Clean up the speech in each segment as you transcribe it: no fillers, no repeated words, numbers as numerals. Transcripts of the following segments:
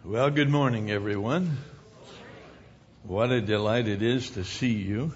Well, good morning, everyone. What a delight it is to see you.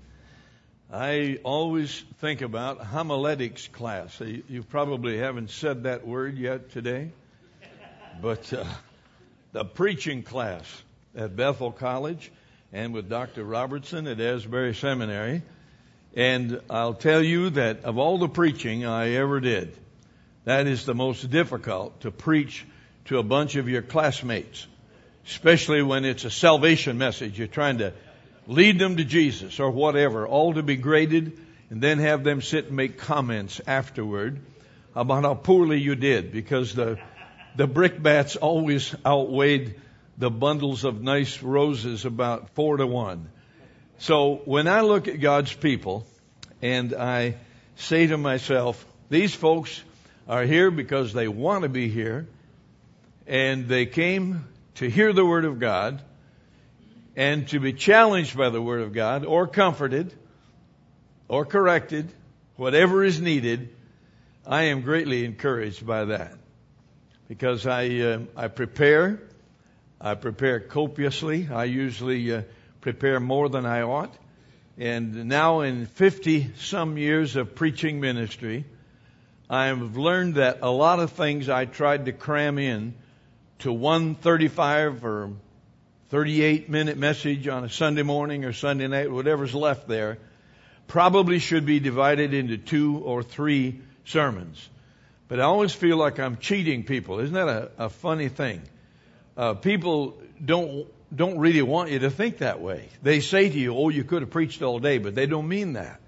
I always think about homiletics class. You probably haven't said that word yet today, but the preaching class at Bethel College and with Dr. Robertson at Asbury Seminary. And I'll tell you that of all the preaching I ever did, that is the most difficult, to preach to a bunch of your classmates, especially when it's a salvation message. You're trying to lead them to Jesus or whatever, all to be graded, and then have them sit and make comments afterward about how poorly you did, because the brickbats always outweighed the bundles of nice roses about 4-1. So when I look at God's people and I say to myself, these folks are here because they want to be here, and they came to hear the Word of God and to be challenged by the Word of God, or comforted, or corrected, whatever is needed. I am greatly encouraged by that, because I prepare copiously. I usually prepare more than I ought. And now in 50-some years of preaching ministry, I have learned that a lot of things I tried to cram in to one 35 or 38-minute message on a Sunday morning or Sunday night, whatever's left there, probably should be divided into 2 or 3 sermons. But I always feel like I'm cheating people. Isn't that a funny thing? People don't really want you to think that way. They say to you, oh, you could have preached all day, but they don't mean that.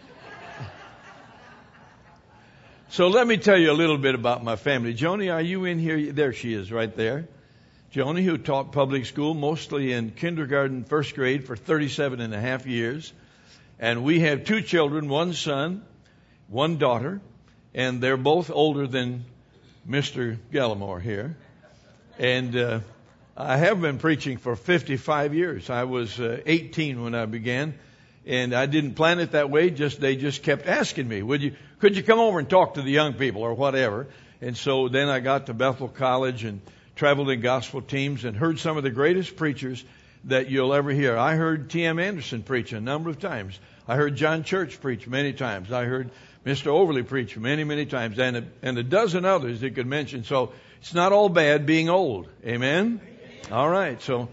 So let me tell you a little bit about my family. Joni, are you in here? There she is, right there. Joni, who taught public school, mostly in kindergarten, first grade, for 37 and a half years. And we have 2 children, 1 son, 1 daughter, and they're both older than Mr. Gallimore here. And I have been preaching for 55 years. I was 18 when I began. And I didn't plan it that way. They just kept asking me, could you come over and talk to the young people or whatever? And so then I got to Bethel College and traveled in gospel teams and heard some of the greatest preachers that you'll ever hear. I heard T.M. Anderson preach a number of times. I heard John Church preach many times. I heard Mr. Overly preach many, many times, and a dozen others you could mention. So it's not all bad being old. Amen? All right. So,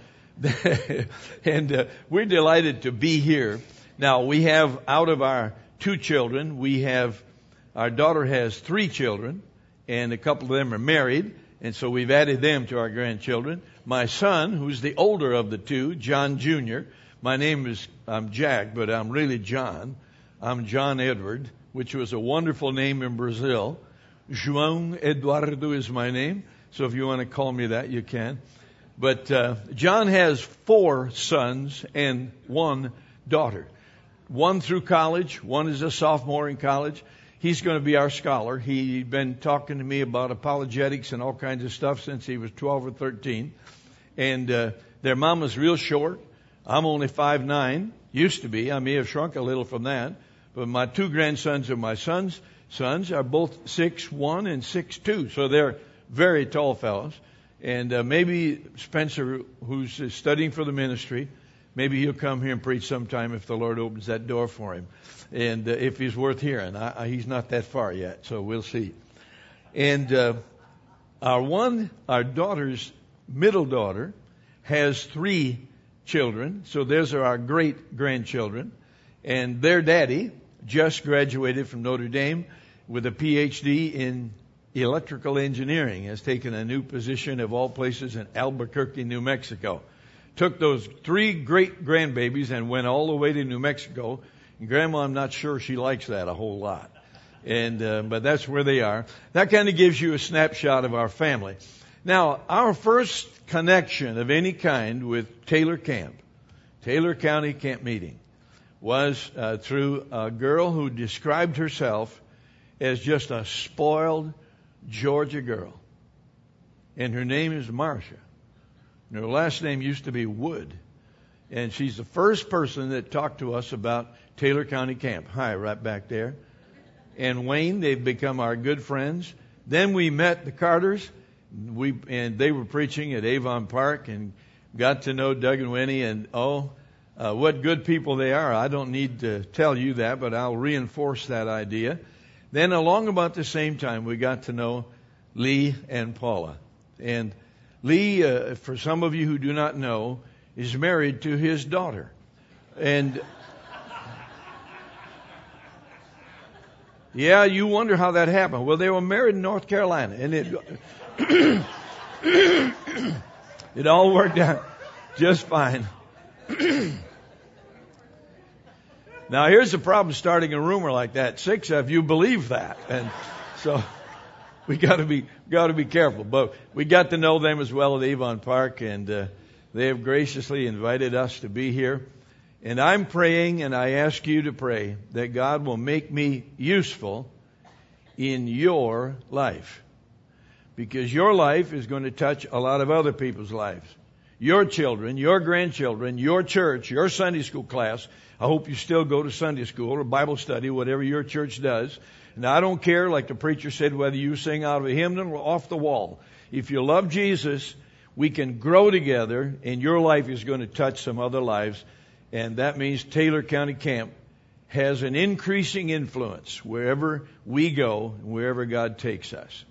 and we're delighted to be here. Now, we have, out of our 2 children, our daughter has 3 children, and a couple of them are married, and so we've added them to our grandchildren. My son, who's the older of the 2, John Jr., I'm Jack, but I'm really John. I'm John Edward, which was a wonderful name in Brazil. João Eduardo is my name, so if you want to call me that, you can. But John has 4 sons and 1 daughter. 1 through college, 1 is a sophomore in college. He's going to be our scholar. He's been talking to me about apologetics and all kinds of stuff since he was 12 or 13. And their mama's real short. I'm only 5'9", used to be. I may have shrunk a little from that. But my 2 grandsons are my sons' are both 6'1" and 6'2", so they're very tall fellows. And maybe Spencer, who's studying for the ministry, maybe he'll come here and preach sometime if the Lord opens that door for him. And if he's worth hearing. He's not that far yet, so we'll see. And our daughter's middle daughter has 3 children. So those are our great-grandchildren. And their daddy just graduated from Notre Dame with a PhD in electrical engineering. Has taken a new position, of all places, in Albuquerque, New Mexico. Took those 3 great-grandbabies and went all the way to New Mexico. And Grandma, I'm not sure she likes that a whole lot. But that's where they are. That kind of gives you a snapshot of our family. Now, our first connection of any kind with Taylor County Camp Meeting, was through a girl who described herself as just a spoiled Georgia girl. And her name is Marcia. And her last name used to be Wood. And she's the first person that talked to us about Taylor County Camp. Hi, right back there. And Wayne, they've become our good friends. Then we met the Carters, and they were preaching at Avon Park, and got to know Doug and Winnie, and what good people they are. I don't need to tell you that, but I'll reinforce that idea. Then along about the same time, we got to know Lee and Paula. And Lee, for some of you who do not know, is married to his daughter. And yeah, you wonder how that happened. Well, they were married in North Carolina, and it all worked out just fine. Now, here's the problem starting a rumor like that. 6 of you believe that. And so we got to be careful. But we got to know them as well at Avon Park, and they have graciously invited us to be here. And I'm praying, and I ask you to pray, that God will make me useful in your life. Because your life is going to touch a lot of other people's lives. Your children, your grandchildren, your church, your Sunday school class. I hope you still go to Sunday school or Bible study, whatever your church does. And I don't care, like the preacher said, whether you sing out of a hymnal or off the wall. If you love Jesus, we can grow together, and your life is going to touch some other lives. And that means Taylor County Camp has an increasing influence wherever we go, wherever God takes us.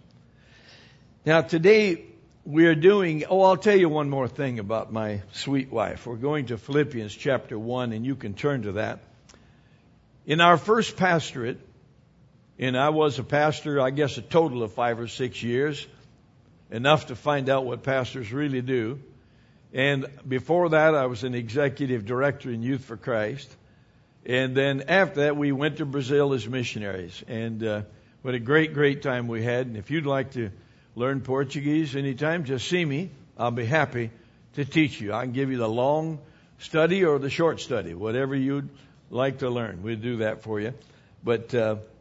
Now today we are doing, I'll tell you one more thing about my sweet wife. We're going to Philippians chapter 1, and you can turn to that. In our first pastorate, and I was a pastor, I guess a total of 5 or 6 years, enough to find out what pastors really do. And before that, I was an executive director in Youth for Christ. And then after that, we went to Brazil as missionaries. And what a great, great time we had. And if you'd like to learn Portuguese anytime, just see me. I'll be happy to teach you. I can give you the long study or the short study, whatever you'd like to learn. We'll do that for you. But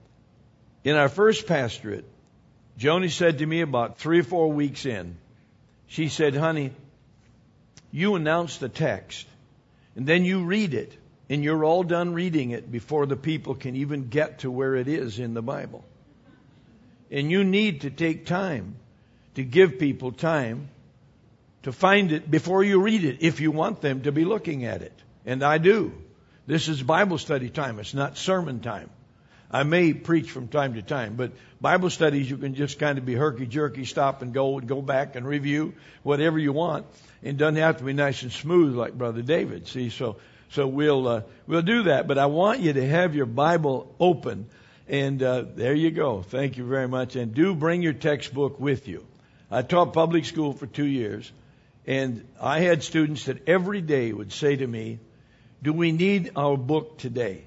in our first pastorate, Joni said to me about 3 or 4 weeks in, she said, honey, you announce the text, and then you read it, and you're all done reading it before the people can even get to where it is in the Bible. And you need to take time to give people time to find it before you read it, if you want them to be looking at it. And I do. This is Bible study time. It's not sermon time. I may preach from time to time, but Bible studies, you can just kind of be herky-jerky, stop and go back and review whatever you want. It doesn't have to be nice and smooth like Brother David. See, so we'll do that. But I want you to have your Bible open, and there you go. Thank you very much. And do bring your textbook with you. I taught public school for 2 years, and I had students that every day would say to me, "Do we need our book today?"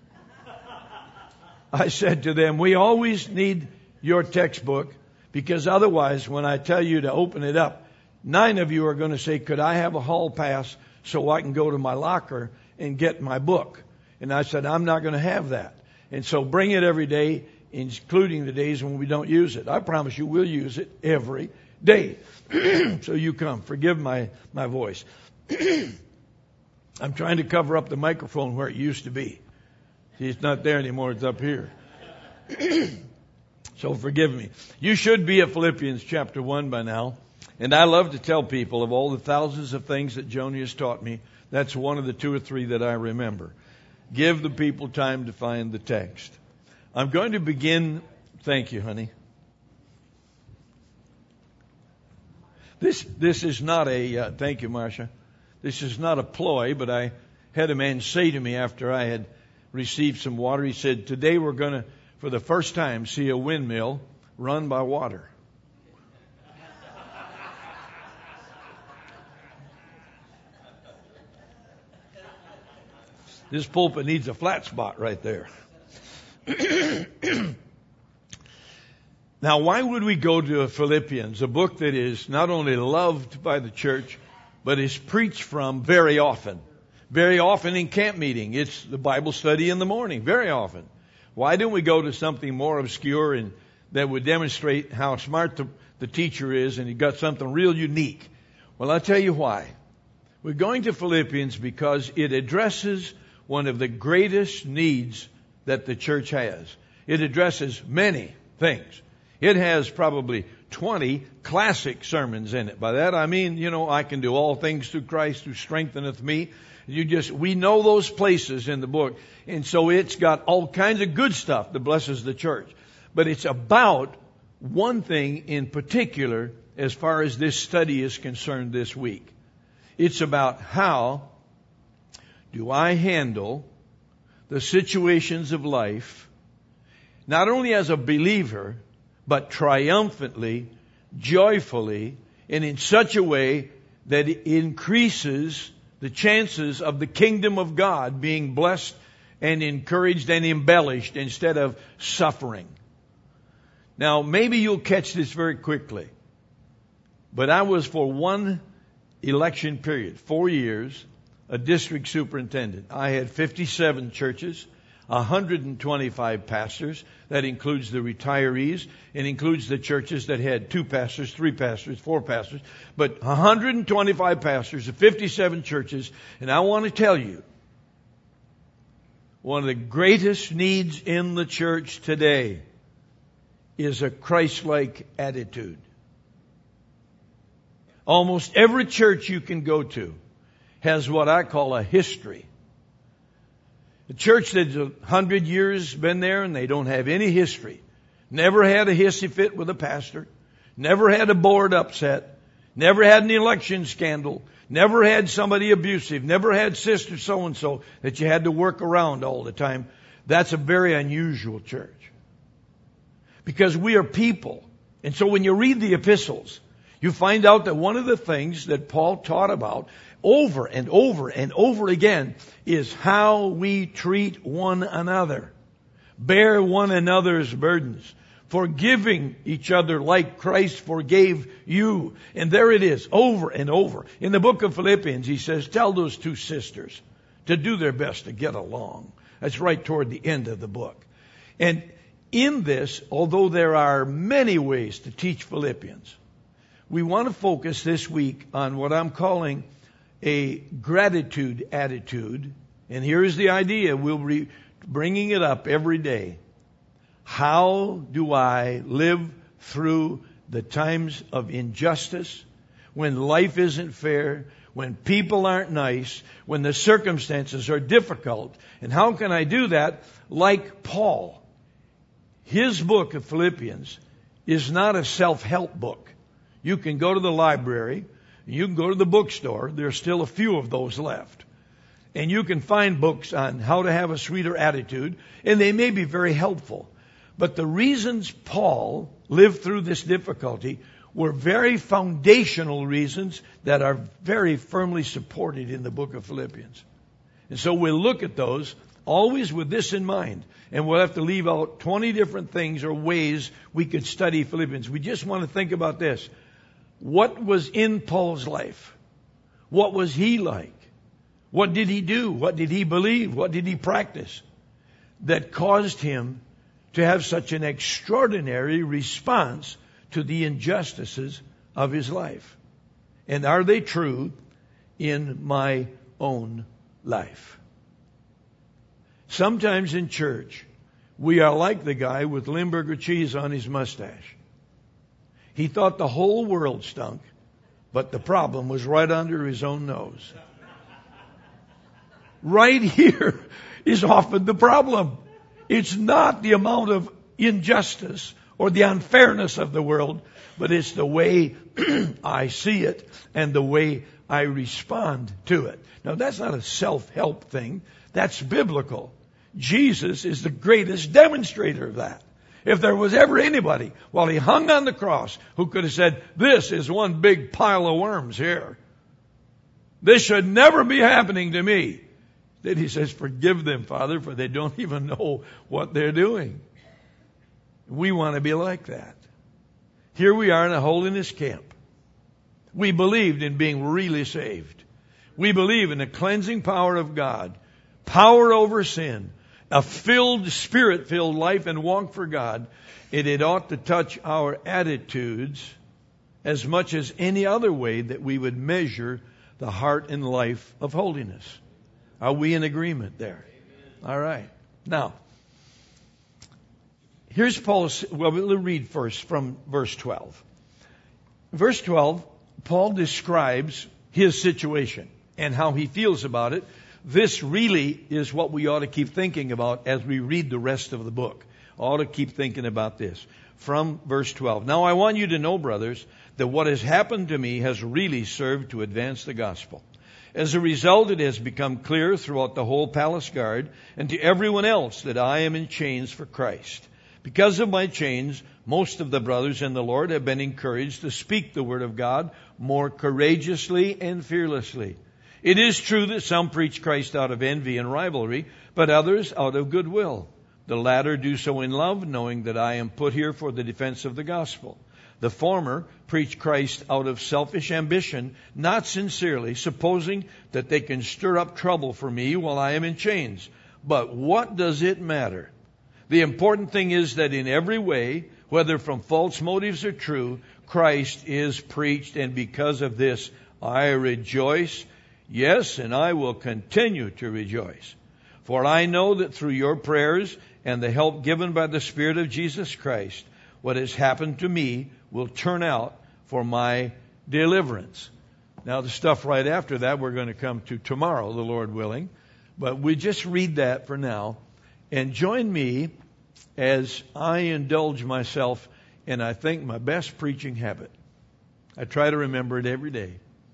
I said to them, we always need your textbook, because otherwise, when I tell you to open it up, 9 of you are going to say, could I have a hall pass so I can go to my locker and get my book? And I said, I'm not going to have that. And so bring it every day, including the days when we don't use it. I promise you we'll use it every day. So you come. Forgive my voice. I'm trying to cover up the microphone where it used to be. See, it's not there anymore. It's up here. So forgive me. You should be at Philippians chapter 1 by now. And I love to tell people of all the thousands of things that Joni has taught me, that's one of the 2 or 3 that I remember. Give the people time to find the text. I'm going to begin. Thank you, honey. This is not a, thank you, Marcia. This is not a ploy, but I had a man say to me after I had received some water. He said, today we're going to, for the first time, see a windmill run by water. This pulpit needs a flat spot right there. Now, why would we go to Philippians, a book that is not only loved by the church, but is preached from very often? Very often in camp meeting. It's the Bible study in the morning, very often. Why don't we go to something more obscure and that would demonstrate how smart the teacher is, and he got something real unique? Well, I'll tell you why. We're going to Philippians because it addresses one of the greatest needs that the church has. It addresses many things. It has probably 20 classic sermons in it. By that I mean, I can do all things through Christ who strengtheneth me. We know those places in the book. And so it's got all kinds of good stuff that blesses the church. But it's about one thing in particular as far as this study is concerned this week. It's about how do I handle the situations of life, not only as a believer, but triumphantly, joyfully, and in such a way that it increases the chances of the kingdom of God being blessed and encouraged and embellished instead of suffering. Now, maybe you'll catch this very quickly, but I was for one election period, 4 years, a district superintendent. I had 57 churches, 125 pastors. That includes the retirees and includes the churches that had 2 pastors, 3 pastors, 4 pastors. But 125 pastors of 57 churches. And I want to tell you, one of the greatest needs in the church today is a Christ-like attitude. Almost every church you can go to has what I call a history. A church that's 100 years been there and they don't have any history. Never had a hissy fit with a pastor. Never had a board upset. Never had an election scandal. Never had somebody abusive. Never had sister so-and-so that you had to work around all the time. That's a very unusual church. Because we are people. And so when you read the epistles, you find out that one of the things that Paul taught about over and over and over again is how we treat one another. Bear one another's burdens. Forgiving each other like Christ forgave you. And there it is, over and over. In the book of Philippians, he says, tell those 2 sisters to do their best to get along. That's right toward the end of the book. And in this, although there are many ways to teach Philippians, we want to focus this week on what I'm calling a gratitude attitude. And here's the idea. We'll be bringing it up every day. How do I live through the times of injustice, when life isn't fair, when people aren't nice, when the circumstances are difficult? And how can I do that like Paul? His book of Philippians is not a self-help book. You can go to the library, you can go to the bookstore, there's still a few of those left. And you can find books on how to have a sweeter attitude, and they may be very helpful. But the reasons Paul lived through this difficulty were very foundational reasons that are very firmly supported in the book of Philippians. And so we'll look at those always with this in mind. And we'll have to leave out 20 different things or ways we could study Philippians. We just want to think about this. What was in Paul's life? What was he like? What did he do? What did he believe? What did he practice that caused him to have such an extraordinary response to the injustices of his life? And are they true in my own life? Sometimes in church, we are like the guy with Limburger cheese on his mustache. He thought the whole world stunk, but the problem was right under his own nose. Right here is often the problem. It's not the amount of injustice or the unfairness of the world, but it's the way I see it and the way I respond to it. Now, that's not a self-help thing. That's biblical. Jesus is the greatest demonstrator of that. If there was ever anybody, while he hung on the cross, who could have said, this is one big pile of worms here. This should never be happening to me. Then he says, forgive them, Father, for they don't even know what they're doing. We want to be like that. Here we are in a holiness camp. We believed in being really saved. We believe in the cleansing power of God, power over sin, a Spirit-filled life and walk for God. It ought to touch our attitudes as much as any other way that we would measure the heart and life of holiness. Are we in agreement there? All right. Now, here's Paul's, we'll read first from verse 12. verse 12, Paul describes his situation and how he feels about it. This really is what we ought to keep thinking about as we read the rest of the book. Ought to keep thinking about this. From verse 12. Now I want you to know, brothers, that what has happened to me has really served to advance the gospel. As a result, it has become clear throughout the whole palace guard and to everyone else that I am in chains for Christ. Because of my chains, most of the brothers in the Lord have been encouraged to speak the word of God more courageously and fearlessly. It is true that some preach Christ out of envy and rivalry, but others out of goodwill. The latter do so in love, knowing that I am put here for the defense of the gospel. The former preach Christ out of selfish ambition, not sincerely, supposing that they can stir up trouble for me while I am in chains. But what does it matter? The important thing is that in every way, whether from false motives or true, Christ is preached, and because of this I rejoice. Yes, and I will continue to rejoice. For I know that through your prayers and the help given by the Spirit of Jesus Christ, what has happened to me will turn out for my deliverance. Now, the stuff right after that we're going to come to tomorrow, the Lord willing. But we just read that for now. And join me as I indulge myself in, I think, my best preaching habit. I try to remember it every day.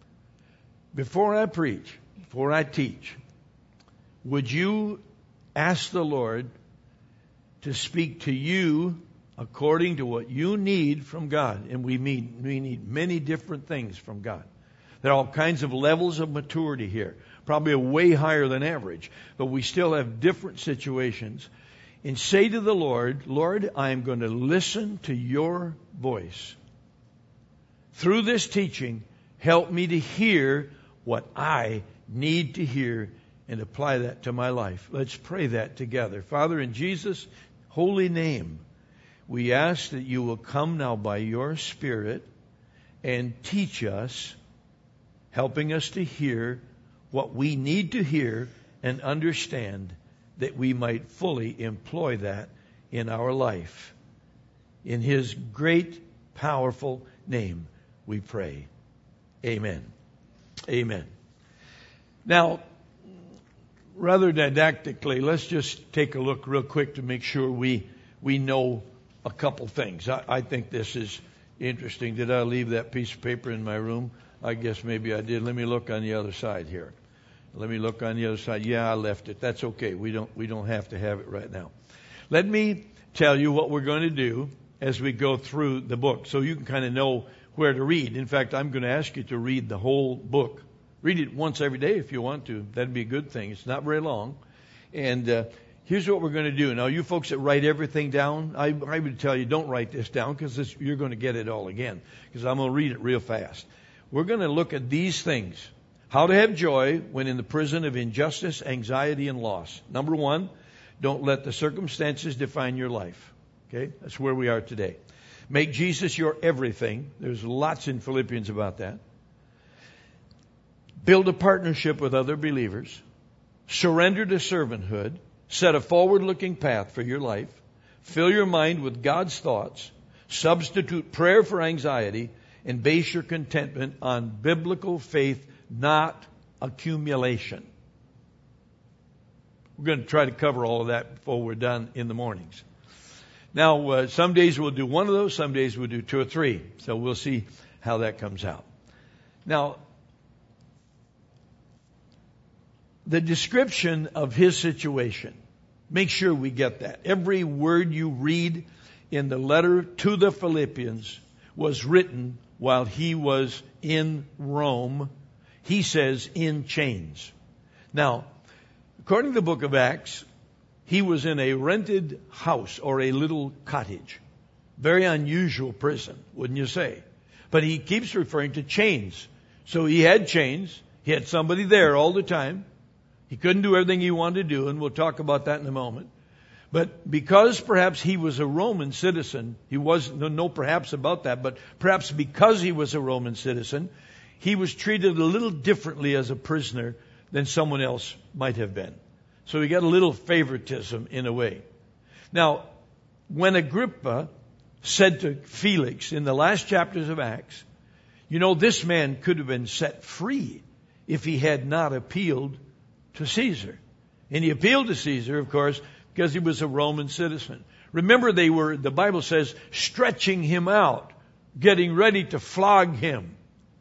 Before I preach, before I teach, would you ask the Lord to speak to you according to what you need from God? And we need many different things from God. There are all kinds of levels of maturity here, probably way higher than average, but we still have different situations. And say to the Lord, Lord, I am going to listen to your voice. Through this teaching, help me to hear what I need to hear and apply that to my life. Let's pray that together. Father, in Jesus' holy name, we ask that you will come now by your Spirit and teach us, helping us to hear what we need to hear and understand, that we might fully employ that in our life. In His great, powerful name we pray. Amen. Amen. Now, rather didactically, let's just take a look real quick to make sure we know a couple things. I think this is interesting. Did I leave that piece of paper in my room? I guess maybe I did. Let me look on the other side here. Let me look on the other side. Yeah, I left it. That's okay. We don't have to have it right now. Let me tell you what we're going to do as we go through the book, so you can kind of know where to read. In fact, I'm going to ask you to read the whole book. Read it once every day if you want to. That'd be a good thing. It's not very long. And here's what we're going to do. Now, you folks that write everything down, I would tell you don't write this down, because you're going to get it all again, because I'm going to read it real fast. We're going to look at these things. How to have joy when in the prison of injustice, anxiety, and loss. Number one, don't let the circumstances define your life. Okay? That's where we are today. Make Jesus your everything. There's lots in Philippians about that. Build a partnership with other believers. Surrender to servanthood. Set a forward-looking path for your life. Fill your mind with God's thoughts. Substitute prayer for anxiety. And base your contentment on biblical faith, not accumulation. We're going to try to cover all of that before we're done in the mornings. Now, some days we'll do one of those, some days we'll do two or three. So we'll see how that comes out. Now, the description of his situation, make sure we get that. Every word you read in the letter to the Philippians was written while he was in Rome. He says in chains. Now, according to the book of Acts, he was in a rented house or a little cottage. Very unusual prison, wouldn't you say? But he keeps referring to chains. So he had chains. He had somebody there all the time. He couldn't do everything he wanted to do, and we'll talk about that in a moment. But because perhaps he was a Roman citizen, he was no perhaps about that, but perhaps because he was a Roman citizen, he was treated a little differently as a prisoner than someone else might have been. So he got a little favoritism in a way. Now, when Agrippa said to Felix in the last chapters of Acts, You know, this man could have been set free if he had not appealed to Caesar. And he appealed to Caesar, of course, because he was a Roman citizen. Remember, they were, the Bible says, stretching him out, getting ready to flog him.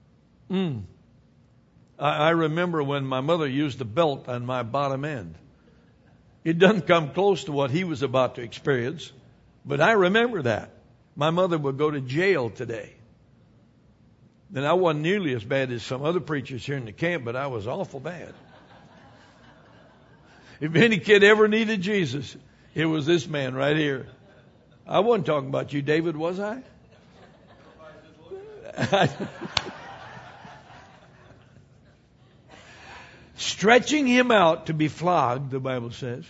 I remember when my mother used a belt on my bottom end. It doesn't come close to what he was about to experience, but I remember that. My mother would go to jail today. And I wasn't nearly as bad as some other preachers here in the camp, but I was awful bad. If any kid ever needed Jesus, it was this man right here. I wasn't talking about you, David, was I? Stretching him out to be flogged, the Bible says.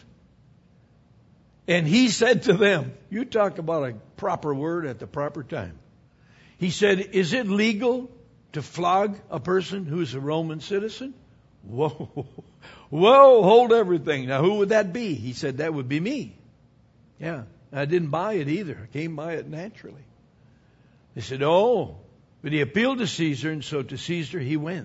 And he said to them, you talk about a proper word at the proper time. He said, is it legal to flog a person who's a Roman citizen? Whoa, hold everything. Now, who would that be? He said, that would be me. Yeah, I didn't buy it either. I came by it naturally. They said, oh, but he appealed to Caesar, and so to Caesar he went.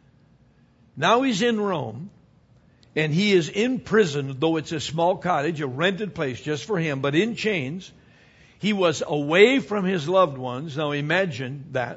Now he's in Rome, and he is in prison, though it's a small cottage, a rented place just for him, but in chains. He was away from his loved ones. Now imagine that.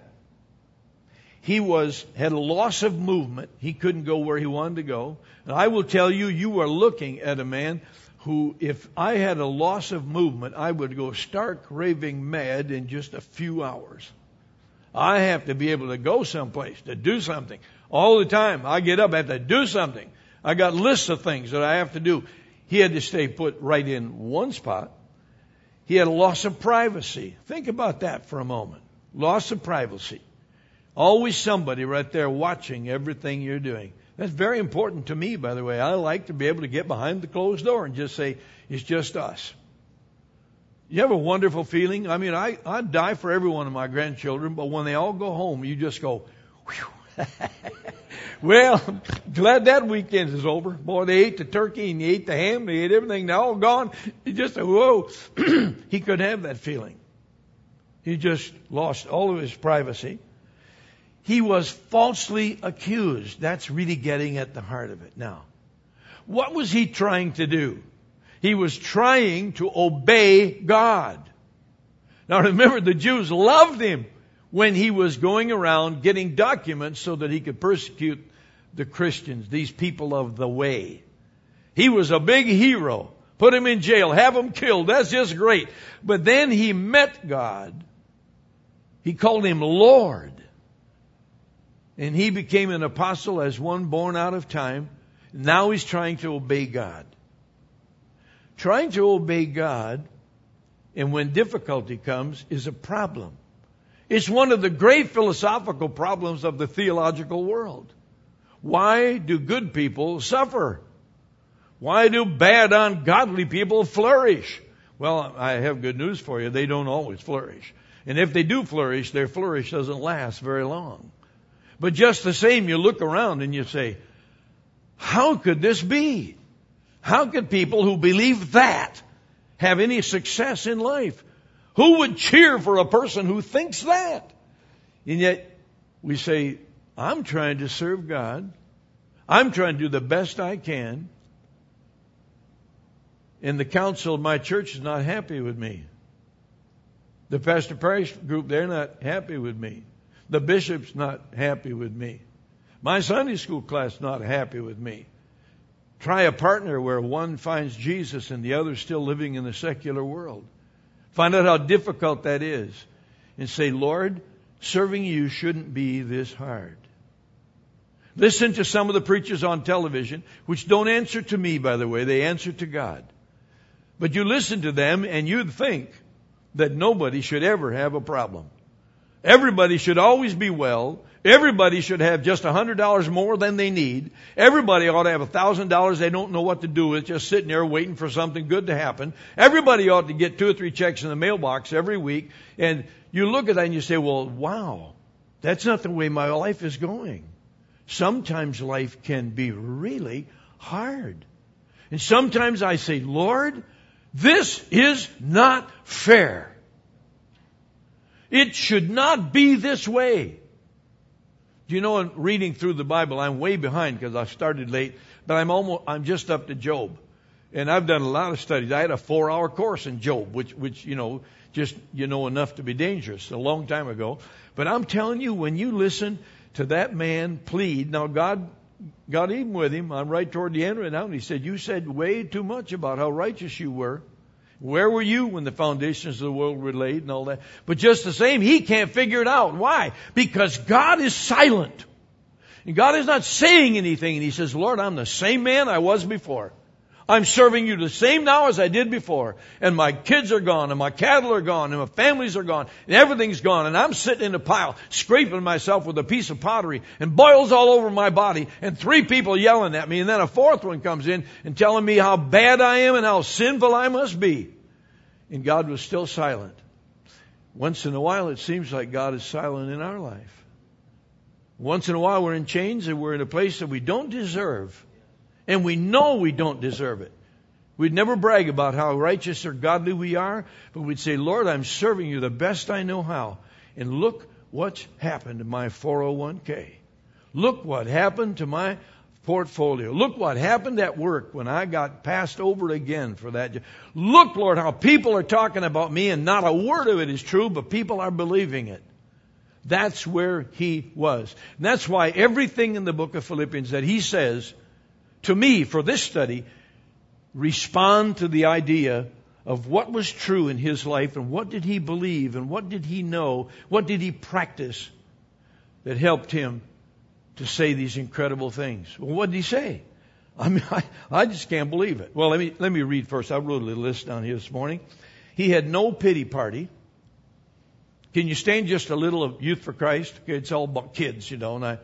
He had a loss of movement. He couldn't go where he wanted to go. And I will tell you, you are looking at a man who, if I had a loss of movement, I would go stark raving mad in just a few hours. I have to be able to go someplace, to do something. All the time, I get up, I have to do something. I got lists of things that I have to do. He had to stay put right in one spot. He had a loss of privacy. Think about that for a moment. Loss of privacy. Always somebody right there watching everything you're doing. That's very important to me, by the way. I like to be able to get behind the closed door and just say, it's just us. You have a wonderful feeling? I mean, I'd die for every one of my grandchildren, but when they all go home, you just go, whew. Well, glad that weekend is over. Boy, they ate the turkey and they ate the ham, they ate everything, they're all gone. You just, whoa. He could have that feeling. He just lost all of his privacy. He was falsely accused. That's really getting at the heart of it. Now, what was he trying to do? He was trying to obey God. Now remember, the Jews loved him when he was going around getting documents so that he could persecute the Christians, these people of the way. He was a big hero. Put him in jail, have him killed. That's just great. But then he met God. He called him Lord. And he became an apostle as one born out of time. Now he's trying to obey God. Trying to obey God, and when difficulty comes, is a problem. It's one of the great philosophical problems of the theological world. Why do good people suffer? Why do bad, ungodly people flourish? Well, I have good news for you. They don't always flourish. And if they do flourish, their flourish doesn't last very long. But just the same, you look around and you say, how could this be? How could people who believe that have any success in life? Who would cheer for a person who thinks that? And yet we say, I'm trying to serve God. I'm trying to do the best I can. And the council of my church is not happy with me. The pastor parish group, they're not happy with me. The bishop's not happy with me. My Sunday school class not happy with me. Try a partner where one finds Jesus and the other still living in the secular world. Find out how difficult that is. And say, Lord, serving you shouldn't be this hard. Listen to some of the preachers on television, which don't answer to me, by the way. They answer to God. But you listen to them and you'd think that nobody should ever have a problem. Everybody should always be well. Everybody should have just $100 more than they need. Everybody ought to have $1,000 they don't know what to do with, just sitting there waiting for something good to happen. Everybody ought to get 2 or 3 checks in the mailbox every week. And you look at that and you say, well, wow, that's not the way my life is going. Sometimes life can be really hard. And sometimes I say, Lord, this is not fair. It should not be this way. Do you know, in reading through the Bible, I'm way behind because I started late, but I'm just up to Job. And I've done a lot of studies. I had a 4-hour course in Job, which enough to be dangerous a long time ago. But I'm telling you, when you listen to that man plead, now God got even with him. I'm right toward the end right now, and he said, you said way too much about how righteous you were. Where were you when the foundations of the world were laid and all that? But just the same, he can't figure it out. Why? Because God is silent. And God is not saying anything. And he says, Lord, I'm the same man I was before. I'm serving you the same now as I did before. And my kids are gone, and my cattle are gone, and my families are gone, and everything's gone. And I'm sitting in a pile, scraping myself with a piece of pottery, and boils all over my body, and 3 people yelling at me, and then a 4th one comes in and telling me how bad I am and how sinful I must be. And God was still silent. Once in a while, it seems like God is silent in our life. Once in a while, we're in chains, and we're in a place that we don't deserve. And we know we don't deserve it. We'd never brag about how righteous or godly we are, but we'd say, Lord, I'm serving you the best I know how. And look what's happened to my 401k. Look what happened to my portfolio. Look what happened at work when I got passed over again for that job. Look, Lord, how people are talking about me, and not a word of it is true, but people are believing it. That's where he was. And that's why everything in the book of Philippians that he says to me for this study respond to the idea of what was true in his life, and what did he believe, and what did he know, what did he practice that helped him to say these incredible things. Well, what did he say? I mean, I just can't believe it. Well, let me read first. I wrote a little list down here this morning. He had no pity party. Can you stand just a little of Youth for Christ? Okay, it's all about kids, and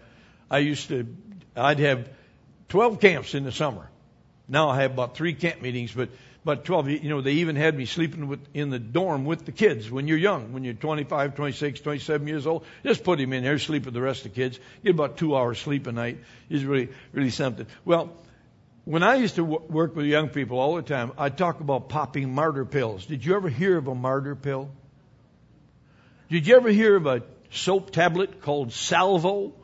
I'd have 12 camps in the summer. Now I have about 3 camp meetings, but 12, they even had me sleeping in the dorm with the kids when you're young, when you're 25, 26, 27 years old. Just put him in there, sleep with the rest of the kids. Get about 2 hours sleep a night. Is really, really something. Well, when I used to work with young people all the time, I'd talk about popping martyr pills. Did you ever hear of a martyr pill? Did you ever hear of a soap tablet called Salvo?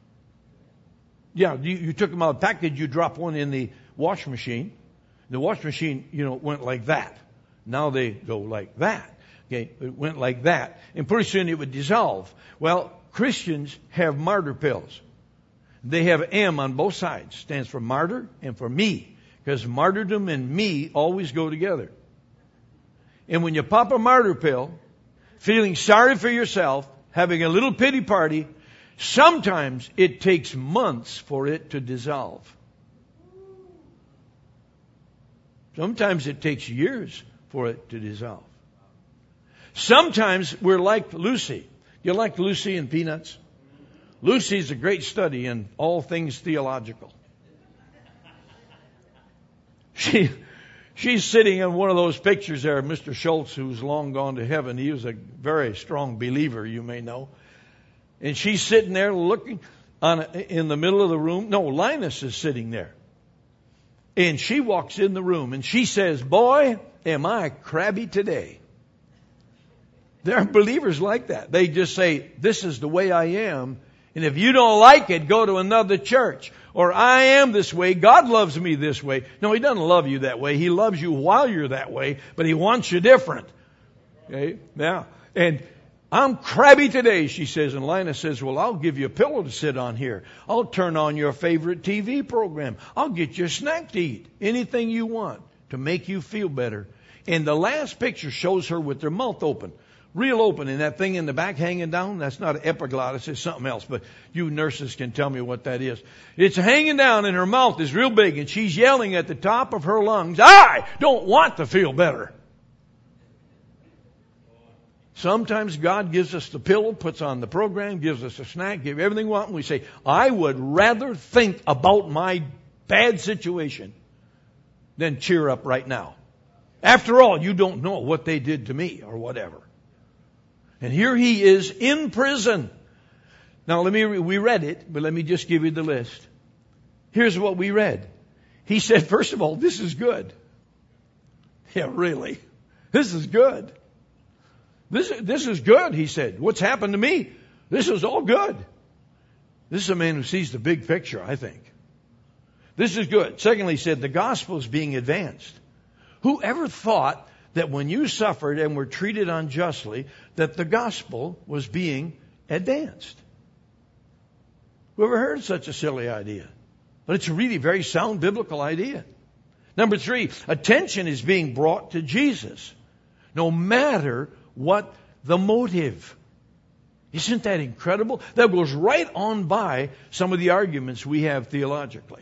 Yeah, you took them out of the package, you drop one in the wash machine. The wash machine, went like that. Now they go like that. Okay, it went like that. And pretty soon it would dissolve. Well, Christians have martyr pills. They have M on both sides. Stands for martyr and for me. Because martyrdom and me always go together. And when you pop a martyr pill, feeling sorry for yourself, having a little pity party, sometimes it takes months for it to dissolve. Sometimes it takes years for it to dissolve. Sometimes we're like Lucy. You like Lucy and Peanuts? Lucy's a great study in all things theological. She's sitting in one of those pictures there of Mr. Schultz, who's long gone to heaven. He was a very strong believer, you may know. And she's sitting there looking in the middle of the room. No, Linus is sitting there. And she walks in the room and she says, "Boy, am I crabby today." There are believers like that. They just say, "This is the way I am. And if you don't like it, go to another church." Or, "I am this way. God loves me this way." No, He doesn't love you that way. He loves you while you're that way, but He wants you different. Okay? Now, and "I'm crabby today," she says. And Linus says, "Well, I'll give you a pillow to sit on here. I'll turn on your favorite TV program. I'll get you a snack to eat. Anything you want to make you feel better." And the last picture shows her with her mouth open. Real open. And that thing in the back hanging down, that's not an epiglottis, it's something else. But you nurses can tell me what that is. It's hanging down and her mouth is real big. And she's yelling at the top of her lungs, "I don't want to feel better." Sometimes God gives us the pillow, puts on the program, gives us a snack, gives everything we want, and we say, "I would rather think about my bad situation than cheer up right now. After all, you don't know what they did to me," or whatever. And here he is in prison. Now we read it, but let me just give you the list. Here's what we read. He said, first of all, "This is good." Yeah, really. This is good. This is good, he said. What's happened to me? This is all good. This is a man who sees the big picture, I think. This is good. Secondly, he said the gospel is being advanced. Who ever thought that when you suffered and were treated unjustly, that the gospel was being advanced? Who ever heard such a silly idea? But it's a really very sound biblical idea. Number 3, attention is being brought to Jesus, no matter what the motive. Isn't that incredible? That goes right on by some of the arguments we have theologically.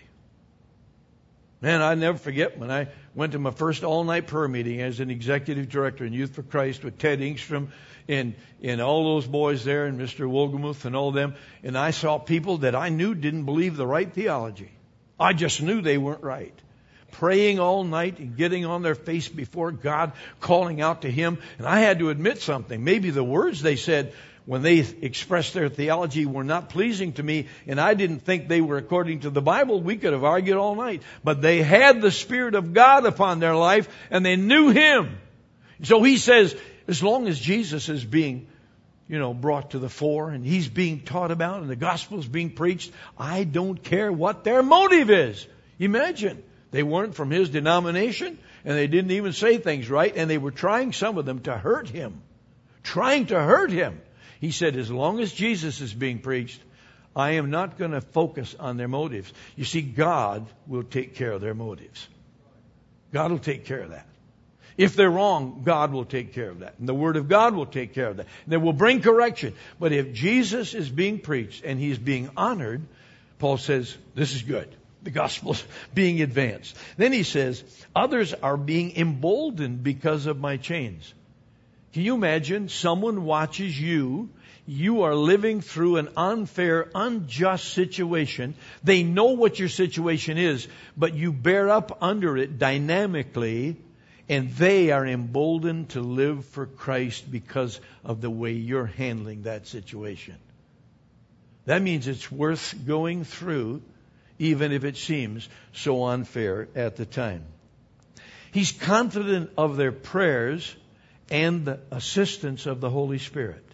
Man, I'll never forget when I went to my first all-night prayer meeting as an executive director in Youth for Christ with Ted Engstrom and all those boys there and Mr. Wolgemuth and all them. And I saw people that I knew didn't believe the right theology. I just knew they weren't right. Praying all night and getting on their face before God, calling out to Him. And I had to admit something. Maybe the words they said when they expressed their theology were not pleasing to me, and I didn't think they were according to the Bible. We could have argued all night. But they had the Spirit of God upon their life, and they knew Him. So he says, as long as Jesus is being, brought to the fore, and He's being taught about, and the gospel is being preached, I don't care what their motive is. Imagine, they weren't from His denomination, and they didn't even say things right, and they were trying, some of them, to hurt Him. Trying to hurt Him. He said, as long as Jesus is being preached, I am not going to focus on their motives. You see, God will take care of their motives. God will take care of that. If they're wrong, God will take care of that. And the Word of God will take care of that. And they will bring correction. But if Jesus is being preached and He's being honored, Paul says, this is good. The gospel's being advanced. Then he says, others are being emboldened because of my chains. Can you imagine someone watches you? You are living through an unfair, unjust situation. They know what your situation is, but you bear up under it dynamically, and they are emboldened to live for Christ because of the way you're handling that situation. That means it's worth going through, even if it seems so unfair at the time. He's confident of their prayers and the assistance of the Holy Spirit.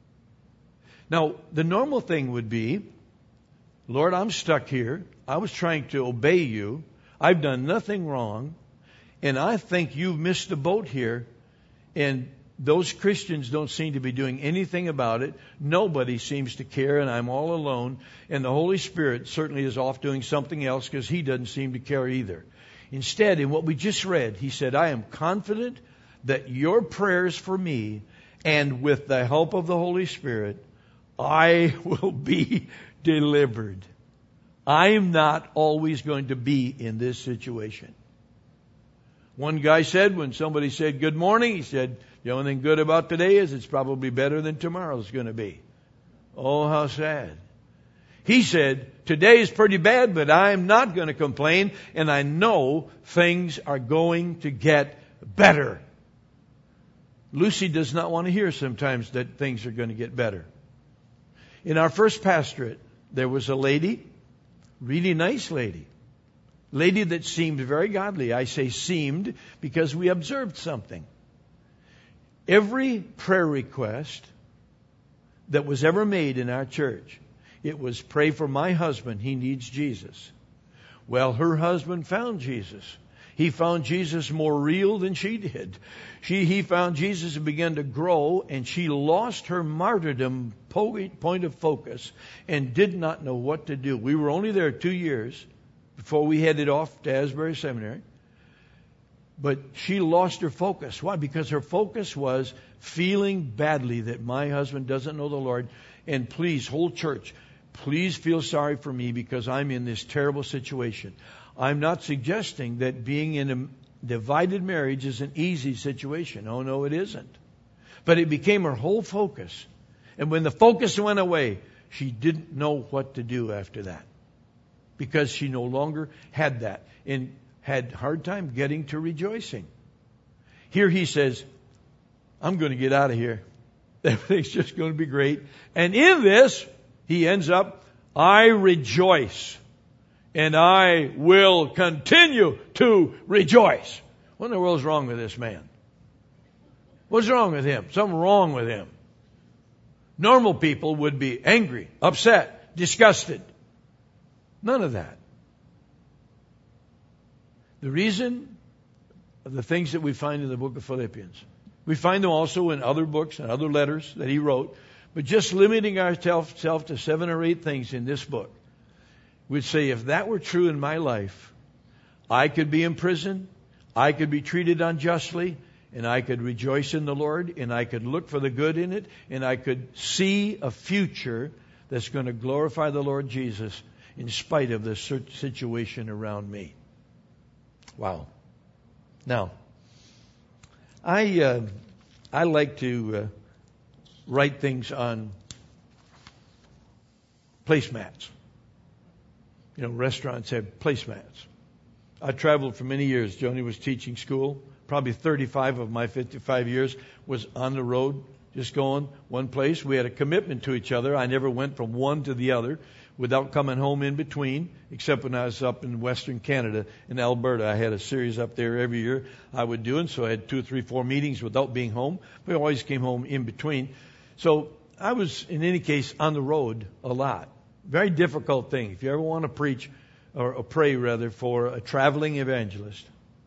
Now, the normal thing would be, Lord, I'm stuck here. I was trying to obey You. I've done nothing wrong. And I think you've missed the boat here. And those Christians don't seem to be doing anything about it. Nobody seems to care, and I'm all alone. And the Holy Spirit certainly is off doing something else because He doesn't seem to care either. Instead, in what we just read, he said, I am confident that Your prayers for me, and with the help of the Holy Spirit, I will be delivered. I am not always going to be in this situation. One guy said, when somebody said good morning, he said, the only thing good about today is it's probably better than tomorrow's going to be. Oh, how sad. He said, today is pretty bad, but I'm not going to complain, and I know things are going to get better. Lucy does not want to hear sometimes that things are going to get better. In our first pastorate, there was a lady, really nice lady that seemed very godly. I say seemed because we observed something. Every prayer request that was ever made in our church, it was pray for my husband, he needs Jesus. Well, her husband found Jesus. He found Jesus more real than she did. He found Jesus and began to grow, and she lost her martyrdom point of focus and did not know what to do. We were only there 2 years before we headed off to Asbury Seminary. But she lost her focus. Why? Because her focus was feeling badly that my husband doesn't know the Lord. And please, whole church, please feel sorry for me because I'm in this terrible situation. I'm not suggesting that being in a divided marriage is an easy situation. Oh, no, it isn't. But it became her whole focus. And when the focus went away, she didn't know what to do after that. Because she no longer had that and had a hard time getting to rejoicing. Here he says, I'm going to get out of here. Everything's just going to be great. And in this, he ends up, I rejoice. And I will continue to rejoice. What in the world is wrong with this man? What's wrong with him? Something wrong with him. Normal people would be angry, upset, disgusted. None of that. The reason of the things that we find in the book of Philippians, we find them also in other books and other letters that he wrote, but just limiting ourselves to 7 or 8 things in this book, we'd say if that were true in my life, I could be in prison, I could be treated unjustly, and I could rejoice in the Lord, and I could look for the good in it, and I could see a future that's going to glorify the Lord Jesus in spite of the situation around me. Wow. Now, I like to write things on placemats. You know, restaurants have placemats. I traveled for many years. Joni was teaching school. Probably 35 of my 55 years was on the road, just going one place. We had a commitment to each other. I never went from one to the other without coming home in between, except when I was up in Western Canada, in Alberta. I had a series up there every year I would do, and so I had 2, 3, 4 meetings without being home. We always came home in between. So I was, in any case, on the road a lot. Very difficult thing. If you ever want to preach, or pray rather, for a traveling evangelist,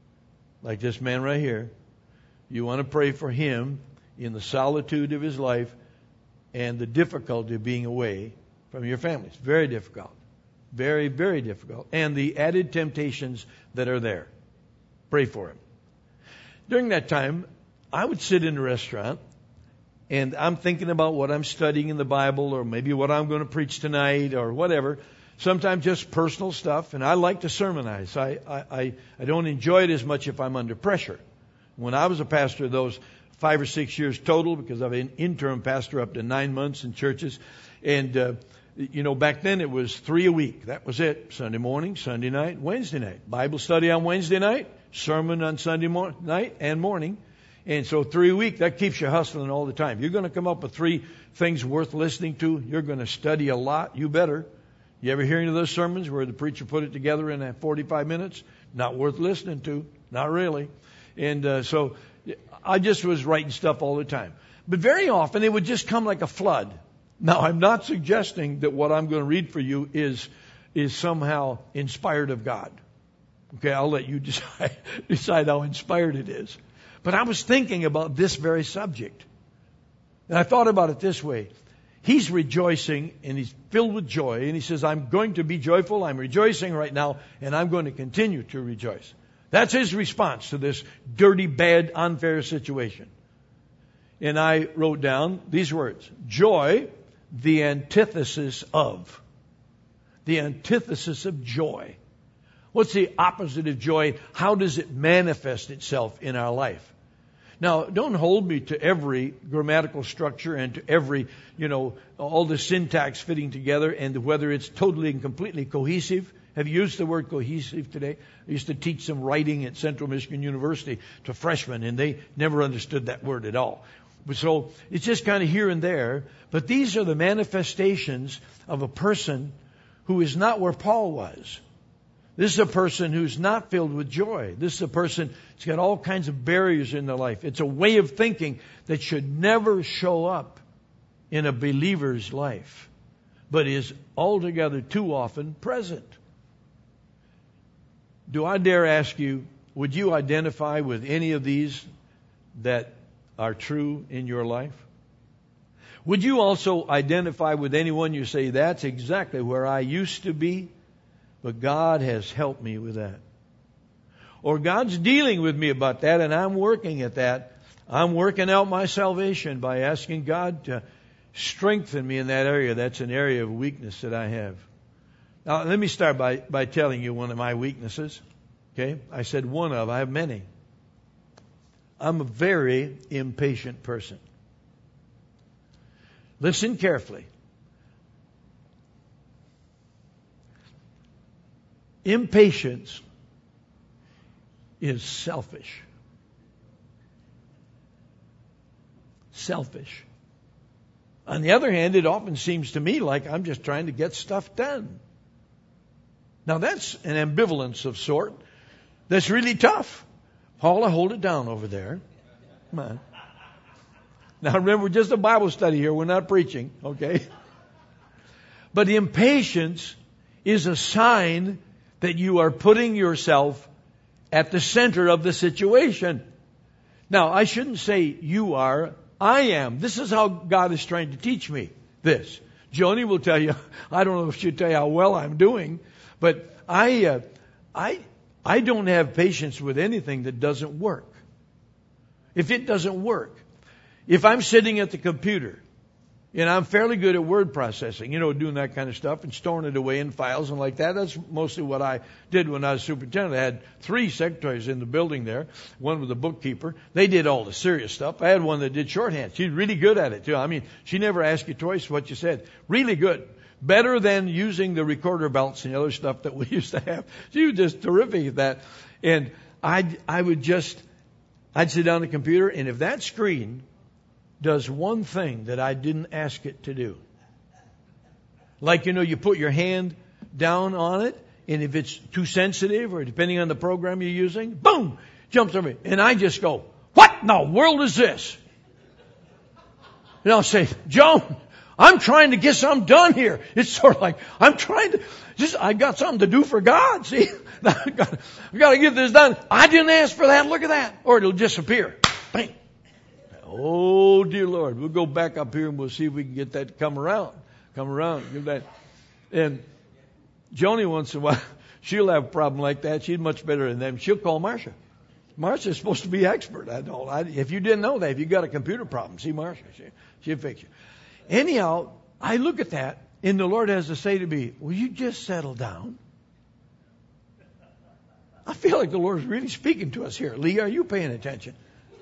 like this man right here, you want to pray for him in the solitude of his life and the difficulty of being away from your family. It's very difficult. Very, very difficult. And the added temptations that are there. Pray for him. During that time, I would sit in a restaurant and I'm thinking about what I'm studying in the Bible, or maybe what I'm going to preach tonight, or whatever. Sometimes just personal stuff, and I like to sermonize. I don't enjoy it as much if I'm under pressure. When I was a pastor, those 5 or 6 years total, because I've been interim pastor up to 9 months in churches, and back then it was 3 a week. That was it. Sunday morning, Sunday night, Wednesday night. Bible study on Wednesday night, sermon on Sunday night and morning. And so 3 a week, that keeps you hustling all the time. You're going to come up with 3 things worth listening to. You're going to study a lot. You better. You ever hear any of those sermons where the preacher put it together in 45 minutes? Not worth listening to. Not really. And so I just was writing stuff all the time. But very often it would just come like a flood. Now, I'm not suggesting that what I'm going to read for you is somehow inspired of God. Okay, I'll let you decide how inspired it is. But I was thinking about this very subject. And I thought about it this way. He's rejoicing and he's filled with joy. And he says, I'm going to be joyful. I'm rejoicing right now. And I'm going to continue to rejoice. That's his response to this dirty, bad, unfair situation. And I wrote down these words. Joy, the antithesis of. The antithesis of joy. What's the opposite of joy? How does it manifest itself in our life? Now, don't hold me to every grammatical structure and to every, all the syntax fitting together and whether it's totally and completely cohesive. Have you used the word cohesive today? I used to teach some writing at Central Michigan University to freshmen, and they never understood that word at all. So it's just kind of here and there. But these are the manifestations of a person who is not where Paul was. This is a person who's not filled with joy. This is a person who's got all kinds of barriers in their life. It's a way of thinking that should never show up in a believer's life, but is altogether too often present. Do I dare ask you, would you identify with any of these that are true in your life? Would you also identify with anyone you say, that's exactly where I used to be? But God has helped me with that. Or God's dealing with me about that and I'm working at that. I'm working out my salvation by asking God to strengthen me in that area. That's an area of weakness that I have. Now, let me start by telling you one of my weaknesses. Okay? I said one of, I have many. I'm a very impatient person. Listen carefully. Impatience is selfish. Selfish. On the other hand, it often seems to me like I'm just trying to get stuff done. Now that's an ambivalence of sort that's really tough. Paula, hold it down over there. Come on. Now remember, just a Bible study here. We're not preaching, okay? But impatience is a sign that you are putting yourself at the center of the situation. Now, I shouldn't say you are, I am. This is how God is trying to teach me this. Joni will tell you, I don't know if she'll tell you how well I'm doing, but I don't have patience with anything that doesn't work. If it doesn't work, if I'm sitting at the computer, and I'm fairly good at word processing, doing that kind of stuff and storing it away in files and like that. That's mostly what I did when I was superintendent. I had 3 secretaries in the building there. One was a bookkeeper. They did all the serious stuff. I had one that did shorthand. She's really good at it too. I mean, she never asked you twice what you said. Really good. Better than using the recorder belts and the other stuff that we used to have. She was just terrific at that. And I'd sit down at the computer, and if that screen does one thing that I didn't ask it to do. Like, you put your hand down on it, and if it's too sensitive or depending on the program you're using, boom, jumps over me. And I just go, what in the world is this? And I'll say, Joan, I'm trying to get something done here. It's sort of like, I got something to do for God, see? I got to get this done. I didn't ask for that, look at that. Or it'll disappear. Bang. Oh, dear Lord. We'll go back up here and we'll see if we can get that to come around. Give that. And Joni once in a while, she'll have a problem like that. She's much better than them. She'll call Marcia. Marcia's supposed to be expert. If you didn't know that, if you got a computer problem, see Marcia. She'll fix you. Anyhow, I look at that, and the Lord has to say to me, will you just settle down? I feel like the Lord is really speaking to us here. Lee, are you paying attention?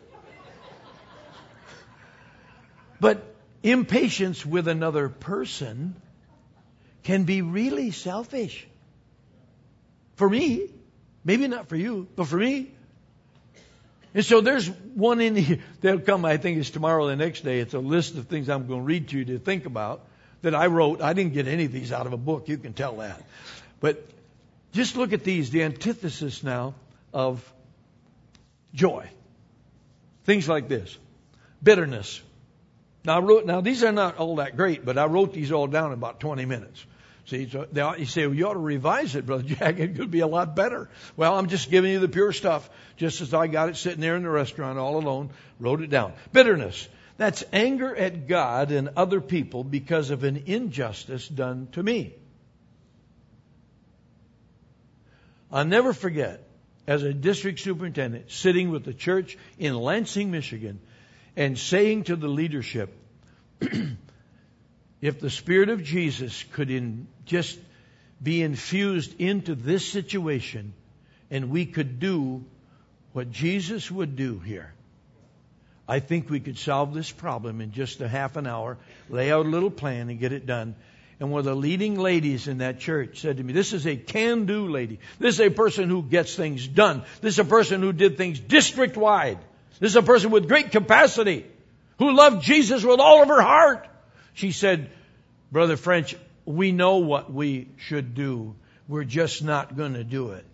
But impatience with another person can be really selfish. For me, maybe not for you, but for me. And so there's one in here that'll come, I think it's tomorrow or the next day. It's a list of things I'm going to read to you to think about that I wrote. I didn't get any of these out of a book, you can tell that. But just look at these, the antithesis now of joy. Things like this. Bitterness. Now these are not all that great, but I wrote these all down in about 20 minutes. See, so you say, well, you ought to revise it, Brother Jack. It could be a lot better. Well, I'm just giving you the pure stuff, just as I got it sitting there in the restaurant all alone, wrote it down. Bitterness. That's anger at God and other people because of an injustice done to me. I'll never forget, as a district superintendent, sitting with the church in Lansing, Michigan, and saying to the leadership, if the Spirit of Jesus could just be infused into this situation and we could do what Jesus would do here, I think we could solve this problem in just a half an hour, lay out a little plan and get it done. And one of the leading ladies in that church said to me, this is a can-do lady. This is a person who gets things done. This is a person who did things district-wide. This is a person with great capacity who loved Jesus with all of her heart. She said, Brother French, we know what we should do. We're just not going to do it.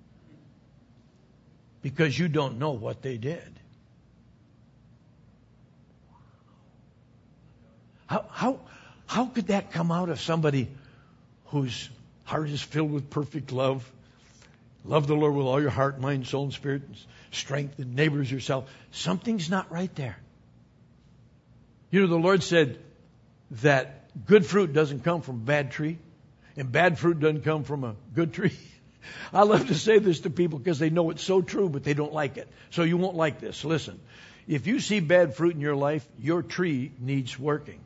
Because you don't know what they did. How could that come out of somebody whose heart is filled with perfect love? Love the Lord with all your heart, mind, soul, and spirit, and strength, and neighbors yourself. Something's not right there. The Lord said that good fruit doesn't come from a bad tree, and bad fruit doesn't come from a good tree. I love to say this to people because they know it's so true, but they don't like it. So you won't like this. Listen, if you see bad fruit in your life, your tree needs working.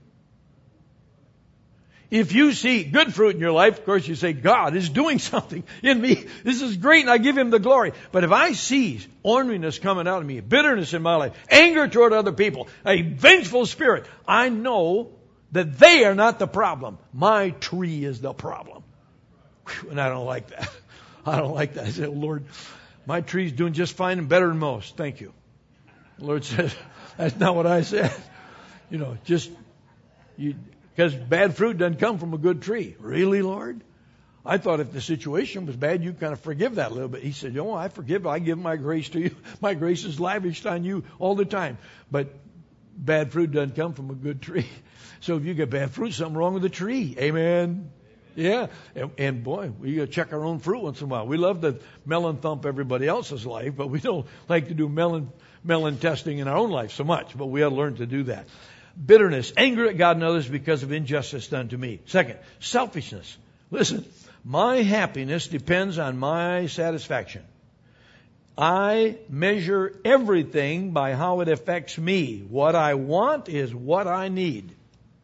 If you see good fruit in your life, of course you say, God is doing something in me. This is great, and I give Him the glory. But if I see orneriness coming out of me, bitterness in my life, anger toward other people, a vengeful spirit, I know that they are not the problem. My tree is the problem. Whew, and I don't like that. I said, Lord, my tree's doing just fine and better than most. Thank you. The Lord says, that's not what I said. Because bad fruit doesn't come from a good tree. Really, Lord? I thought if the situation was bad, you'd kind of forgive that a little bit. He said, I forgive. I give my grace to you. My grace is lavished on you all the time. But Bad fruit doesn't come from a good tree. So if you get bad fruit, something wrong with the tree. Amen. Yeah. And boy, we got to check our own fruit once in a while. We love to melon thump everybody else's life, but we don't like to do melon testing in our own life so much. But we ought to learn to do that. Bitterness, anger at God and others because of injustice done to me. Second, selfishness. Listen, my happiness depends on my satisfaction. I measure everything by how it affects me. What I want is what I need.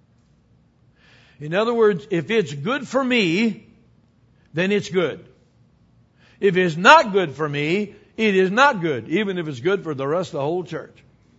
In other words, if it's good for me, then it's good. If it's not good for me, it is not good, even if it's good for the rest of the whole church.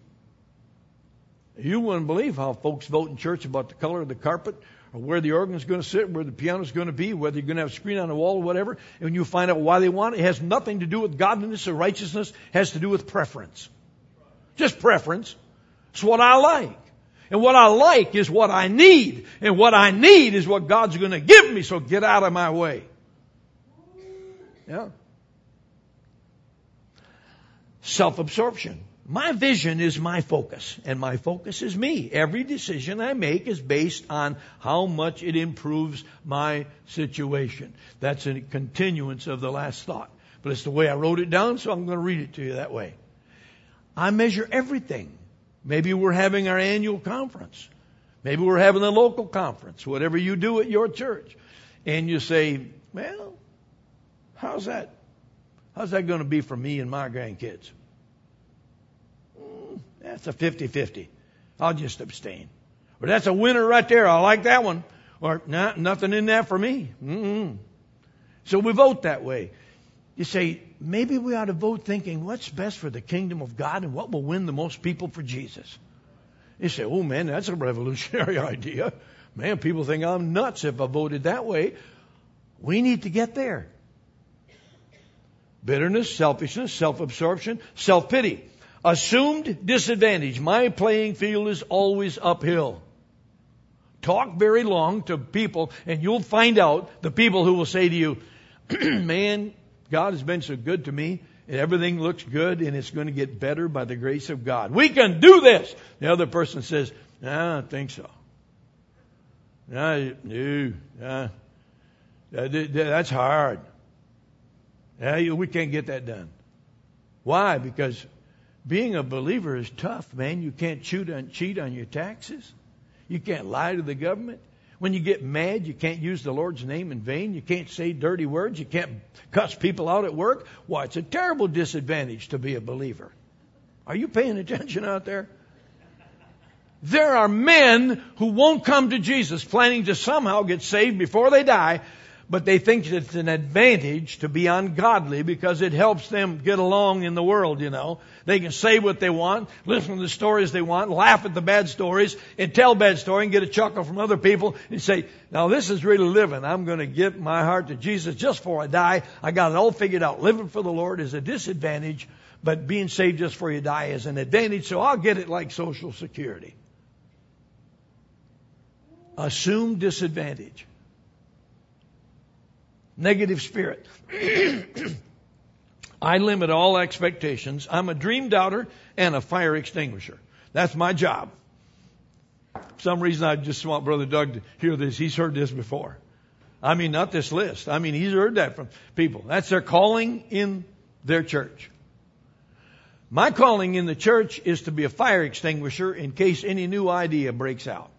You wouldn't believe how folks vote in church about the color of the carpet, or where the organ is going to sit, where the piano is going to be, whether you're going to have a screen on the wall or whatever. And when you find out why they want it, it has nothing to do with godliness or righteousness. It has to do with preference. Just preference. It's what I like. And what I like is what I need. And what I need is what God's going to give me. So get out of my way. Yeah. Self-absorption. My vision is my focus, and my focus is me. Every decision I make is based on how much it improves my situation. That's a continuance of the last thought. But it's the way I wrote it down, so I'm going to read it to you that way. I measure everything. Maybe we're having our annual conference. Maybe we're having a local conference, whatever you do at your church. And you say, well, how's that going to be for me and my grandkids? That's a 50-50. I'll just abstain. Or that's a winner right there. I like that one. Or nah, nothing in that for me. Mm-mm. So we vote that way. You say, maybe we ought to vote thinking what's best for the kingdom of God and what will win the most people for Jesus. You say, oh man, that's a revolutionary idea. Man, people think I'm nuts if I voted that way. We need to get there. Bitterness, selfishness, self-absorption, self-pity. Assumed disadvantage. My playing field is always uphill. Talk very long to people and you'll find out the people who will say to you, man, God has been so good to me and everything looks good and it's going to get better by the grace of God. We can do this. The other person says, I don't think so. No, that's hard. We can't get that done. Why? Because being a believer is tough, man. You can't cheat on your taxes. You can't lie to the government. When you get mad, you can't use the Lord's name in vain. You can't say dirty words. You can't cuss people out at work. Why, it's a terrible disadvantage to be a believer. Are you paying attention out there? There are men who won't come to Jesus planning to somehow get saved before they die, but they think it's an advantage to be ungodly because it helps them get along in the world, you know. They can say what they want, listen to the stories they want, laugh at the bad stories, and tell bad stories and get a chuckle from other people and say, now this is really living. I'm going to give my heart to Jesus just before I die. I got it all figured out. Living for the Lord is a disadvantage, but being saved just before you die is an advantage, so I'll get it like Social Security. Assumed disadvantage. Negative spirit. I limit all expectations. I'm a dream doubter and a fire extinguisher. That's my job. For some reason, I just want Brother Doug to hear this. He's heard this before. I mean, not this list. I mean, he's heard that from people. That's their calling in their church. My calling in the church is to be a fire extinguisher in case any new idea breaks out.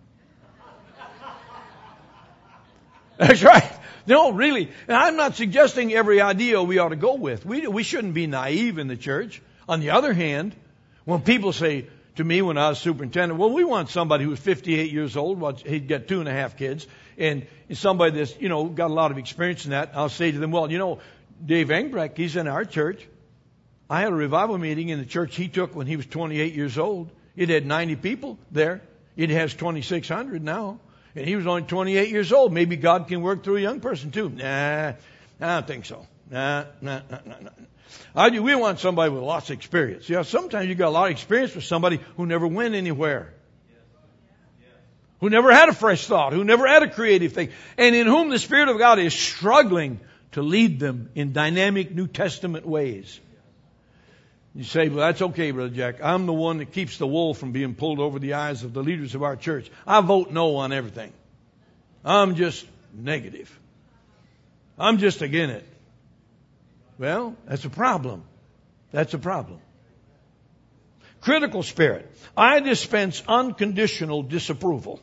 That's right. No, really. And I'm not suggesting every idea we ought to go with. We shouldn't be naive in the church. On the other hand, when people say to me when I was superintendent, well, we want somebody who's 58 years old. Well, he'd got 2.5 kids. And somebody that's, got a lot of experience in that. I'll say to them, well, Dave Engbrecht, he's in our church. I had a revival meeting in the church he took when he was 28 years old. It had 90 people there. It has 2,600 now. And he was only 28 years old. Maybe God can work through a young person too. Nah, I don't think so. Nah. We want somebody with lots of experience. Sometimes you got a lot of experience with somebody who never went anywhere. Who never had a fresh thought. Who never had a creative thing. And in whom the Spirit of God is struggling to lead them in dynamic New Testament ways. You say, well, that's okay, Brother Jack. I'm the one that keeps the wool from being pulled over the eyes of the leaders of our church. I vote no on everything. I'm just negative. I'm just against it. Well, that's a problem. That's a problem. Critical spirit. I dispense unconditional disapproval.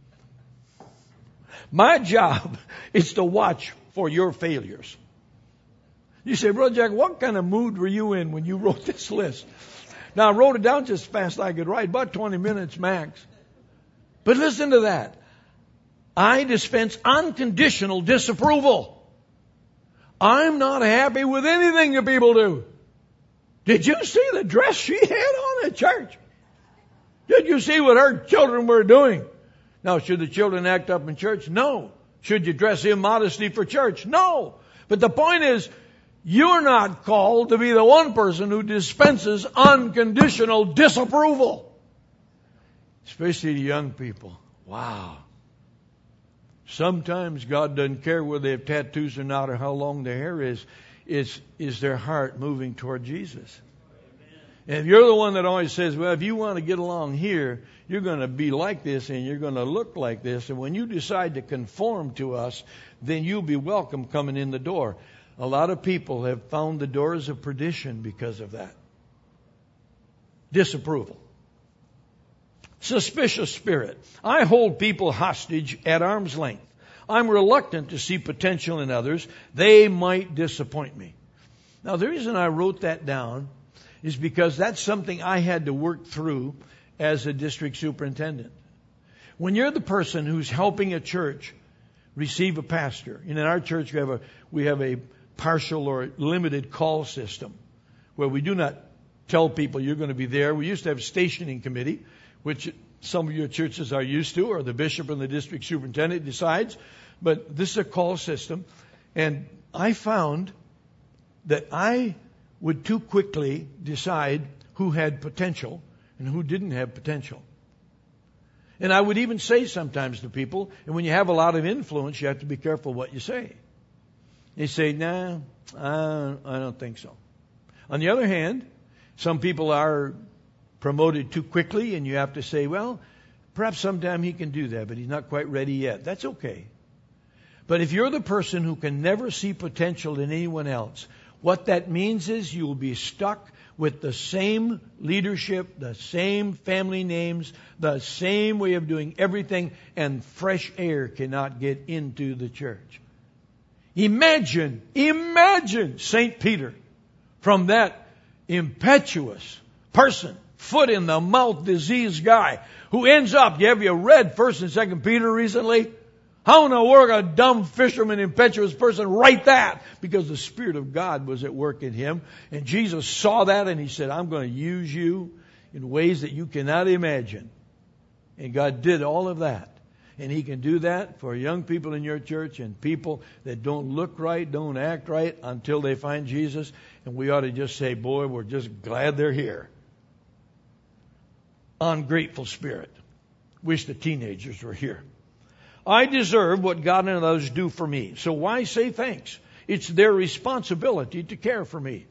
My job is to watch for your failures. You say, Brother Jack, what kind of mood were you in when you wrote this list? Now, I wrote it down just as fast as I could write, about 20 minutes max. But listen to that. I dispense unconditional disapproval. I'm not happy with anything that people do. Did you see the dress she had on at church? Did you see what her children were doing? Now, should the children act up in church? No. Should you dress immodestly for church? No. But the point is, you're not called to be the one person who dispenses unconditional disapproval. Especially to young people. Wow. Sometimes God doesn't care whether they have tattoos or not or how long their hair is. Is their heart moving toward Jesus? And if you're the one that always says, well, if you want to get along here, you're going to be like this and you're going to look like this. And when you decide to conform to us, then you'll be welcome coming in the door. A lot of people have found the doors of perdition because of that. Disapproval. Suspicious spirit. I hold people hostage at arm's length. I'm reluctant to see potential in others. They might disappoint me. Now, the reason I wrote that down is because that's something I had to work through as a district superintendent. When you're the person who's helping a church receive a pastor, and in our church we have a partial or limited call system where we do not tell people you're going to be there. We used to have a stationing committee, which some of your churches are used to, or the bishop and the district superintendent decides. But this is a call system. And I found that I would too quickly decide who had potential and who didn't have potential. And I would even say sometimes to people, and when you have a lot of influence, you have to be careful what you say. They say, nah, I don't think so. On the other hand, some people are promoted too quickly, and you have to say, well, perhaps sometime he can do that, but he's not quite ready yet. That's okay. But if you're the person who can never see potential in anyone else, what that means is you will be stuck with the same leadership, the same family names, the same way of doing everything, and fresh air cannot get into the church. Imagine St. Peter from that impetuous person, foot in the mouth diseased guy who ends up, have you read 1st and 2nd Peter recently? How in the world a dumb fisherman, impetuous person write that? Because the Spirit of God was at work in him. And Jesus saw that and He said, I'm going to use you in ways that you cannot imagine. And God did all of that. And He can do that for young people in your church and people that don't look right, don't act right until they find Jesus. And we ought to just say, boy, we're just glad they're here. Ungrateful spirit. Wish the teenagers were here. I deserve what God and others do for me. So why say thanks? It's their responsibility to care for me.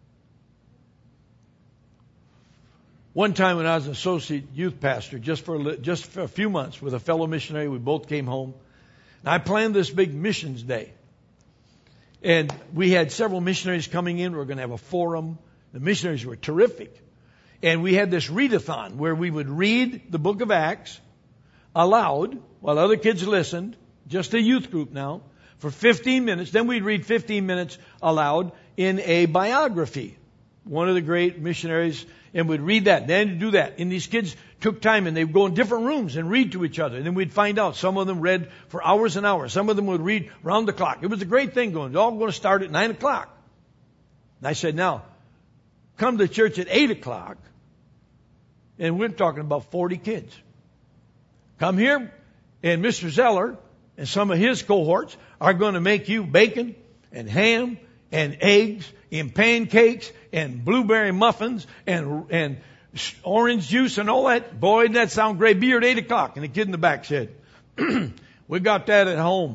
One time when I was an associate youth pastor, just for a few months with a fellow missionary, we both came home. And I planned this big missions day. And we had several missionaries coming in. We were going to have a forum. The missionaries were terrific. And we had this readathon where we would read the book of Acts aloud while other kids listened, just a youth group now, for 15 minutes. Then we'd read 15 minutes aloud in a biography, one of the great missionaries, and we'd read that, then do that. And these kids took time and they'd go in different rooms and read to each other. And then we'd find out some of them read for hours and hours. Some of them would read round the clock. It was a great thing going. They're all going to start at 9 o'clock. And I said, now, come to church at 8 o'clock. And we're talking about 40 kids. Come here, and Mr. Zeller and some of his cohorts are going to make you bacon and ham and eggs and pancakes and blueberry muffins and orange juice and all that. Boy, doesn't that sound great? Be here at 8 o'clock. And the kid in the back said, we got that at home.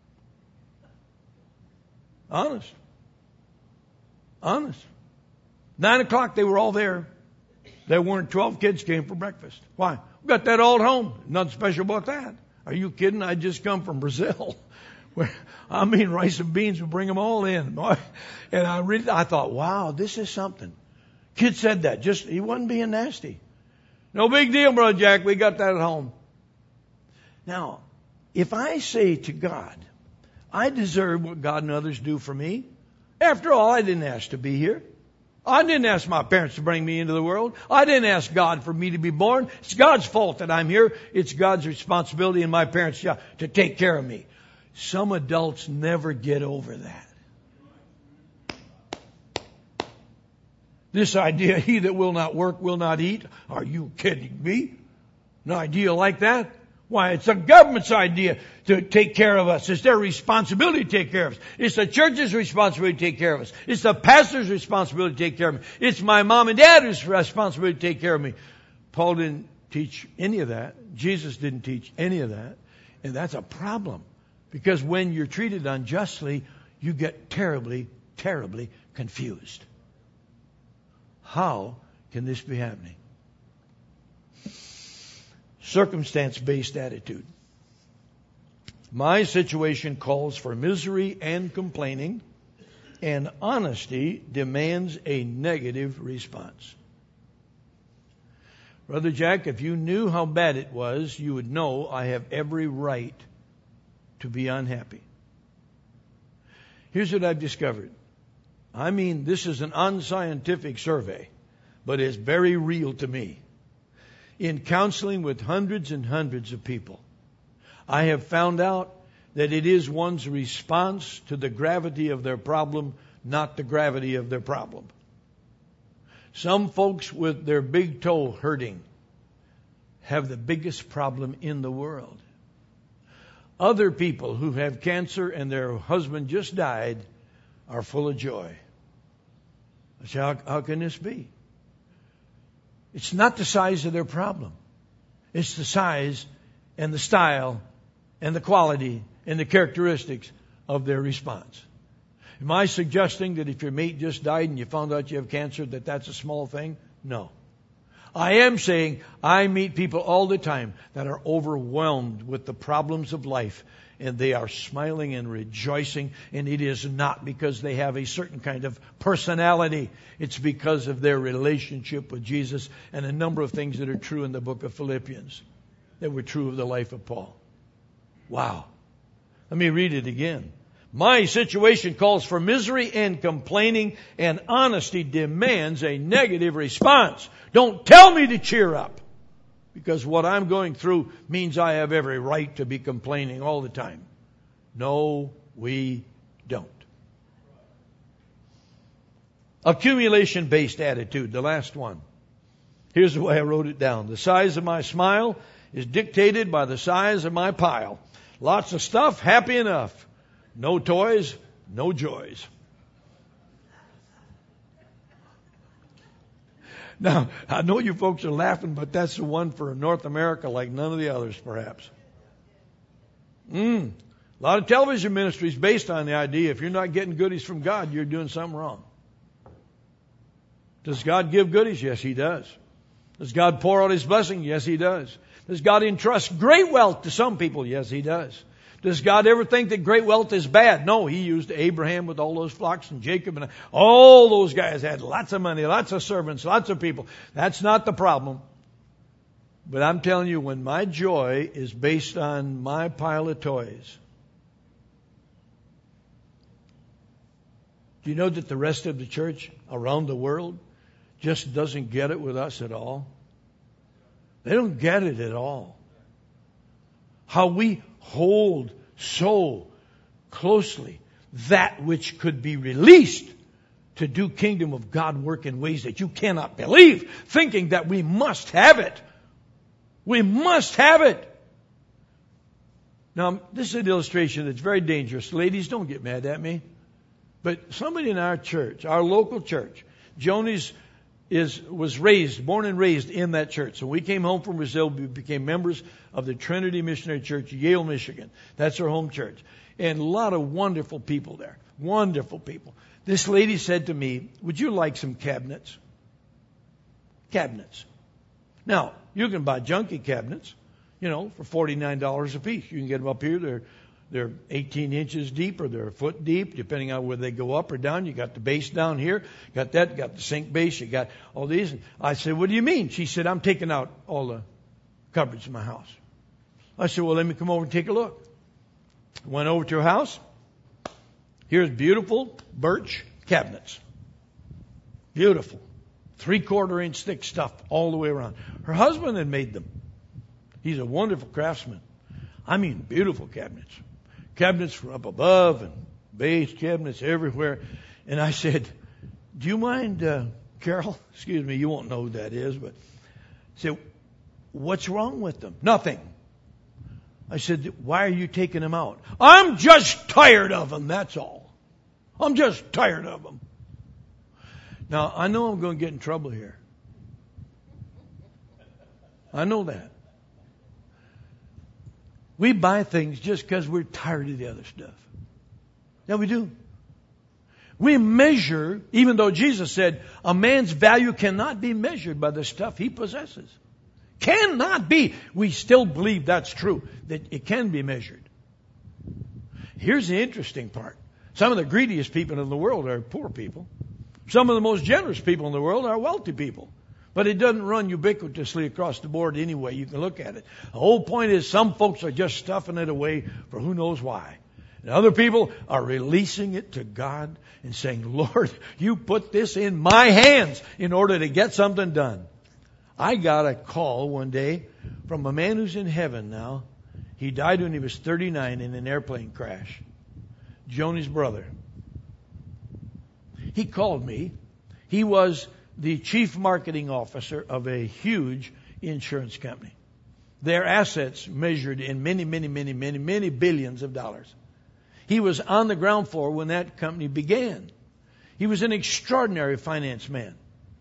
Honest. 9 o'clock, they were all there. There weren't 12 kids came for breakfast. Why? We got that all at home. Nothing special about that. Are you kidding? I just come from Brazil. Rice and beans, we bring them all in. And I thought, wow, this is something. Kid said that. He wasn't being nasty. No big deal, Brother Jack. We got that at home. Now, if I say to God, I deserve what God and others do for me. After all, I didn't ask to be here. I didn't ask my parents to bring me into the world. I didn't ask God for me to be born. It's God's fault that I'm here. It's God's responsibility and my parents' job to take care of me. Some adults never get over that. This idea, he that will not work will not eat. Are you kidding me? An idea like that? Why, it's the government's idea to take care of us. It's their responsibility to take care of us. It's the church's responsibility to take care of us. It's the pastor's responsibility to take care of me. It's my mom and dad's responsibility to take care of me. Paul didn't teach any of that. Jesus didn't teach any of that. And that's a problem. Because when you're treated unjustly, you get terribly, terribly confused. How can this be happening? Circumstance-based attitude. My situation calls for misery and complaining, and honesty demands a negative response. Brother Jack, if you knew how bad it was, you would know I have every right to be unhappy. Here's what I've discovered. This is an unscientific survey, but it's very real to me. In counseling with hundreds and hundreds of people, I have found out that it is one's response to the gravity of their problem, not the gravity of their problem. Some folks with their big toe hurting have the biggest problem in the world. Other people who have cancer and their husband just died are full of joy. I say, how can this be? It's not the size of their problem. It's the size and the style and the quality and the characteristics of their response. Am I suggesting that if your mate just died and you found out you have cancer, that that's a small thing? No. I am saying I meet people all the time that are overwhelmed with the problems of life, and they are smiling and rejoicing, and it is not because they have a certain kind of personality. It's because of their relationship with Jesus and a number of things that are true in the book of Philippians that were true of the life of Paul. Wow. Let me read it again. My situation calls for misery and complaining, and honesty demands a negative response. Don't tell me to cheer up, because what I'm going through means I have every right to be complaining all the time. No, we don't. Accumulation-based attitude, the last one. Here's the way I wrote it down. The size of my smile is dictated by the size of my pile. Lots of stuff, happy enough. No toys, no joys. Now, I know you folks are laughing, but that's the one for North America like none of the others, perhaps. A lot of television ministries based on the idea if you're not getting goodies from God, you're doing something wrong. Does God give goodies? Yes, He does. Does God pour out His blessing? Yes, He does. Does God entrust great wealth to some people? Yes, He does. Does God ever think that great wealth is bad? No, He used Abraham with all those flocks and Jacob and all those guys had lots of money, lots of servants, lots of people. That's not the problem. But I'm telling you, when my joy is based on my pile of toys, do you know that the rest of the church around the world just doesn't get it with us at all? They don't get it at all. How we hold so closely that which could be released to do kingdom of God work in ways that you cannot believe, thinking that we must have it. We must have it. Now, this is an illustration that's very dangerous. Ladies, don't get mad at me. But somebody in our church, our local church, Joni's was born and raised in that church. So we came home from Brazil. We became members of the Trinity Missionary Church, Yale, Michigan. That's our home church. And a lot of wonderful people there. Wonderful people. This lady said to me, would you like some cabinets? Cabinets. Now, you can buy junky cabinets, for $49 a piece. You can get them up here. They're 18 inches deep or they're a foot deep, depending on whether they go up or down. You got the base down here. Got that. Got the sink base. You got all these. And I said, what do you mean? She said, I'm taking out all the cupboards in my house. I said, well, let me come over and take a look. Went over to her house. Here's beautiful birch cabinets. Beautiful. 3/4 inch thick stuff all the way around. Her husband had made them. He's a wonderful craftsman. I mean, beautiful cabinets. Cabinets from up above and base cabinets everywhere. And I said, do you mind, Carol? Excuse me, you won't know who that is, but I said, what's wrong with them? Nothing. I said, why are you taking them out? I'm just tired of them, that's all. I'm just tired of them. Now, I know I'm going to get in trouble here. I know that. We buy things just because we're tired of the other stuff. Yeah, we do. We measure, even though Jesus said a man's value cannot be measured by the stuff he possesses. Cannot be. We still believe that's true, that it can be measured. Here's the interesting part. Some of the greediest people in the world are poor people. Some of the most generous people in the world are wealthy people. But it doesn't run ubiquitously across the board anyway. You can look at it. The whole point is some folks are just stuffing it away for who knows why. And other people are releasing it to God and saying, Lord, you put this in my hands in order to get something done. I got a call one day from a man who's in heaven now. He died when he was 39 in an airplane crash. Joni's brother. He called me. He was the chief marketing officer of a huge insurance company. Their assets measured in many billions of dollars. He was on the ground floor when that company began. He was an extraordinary finance man.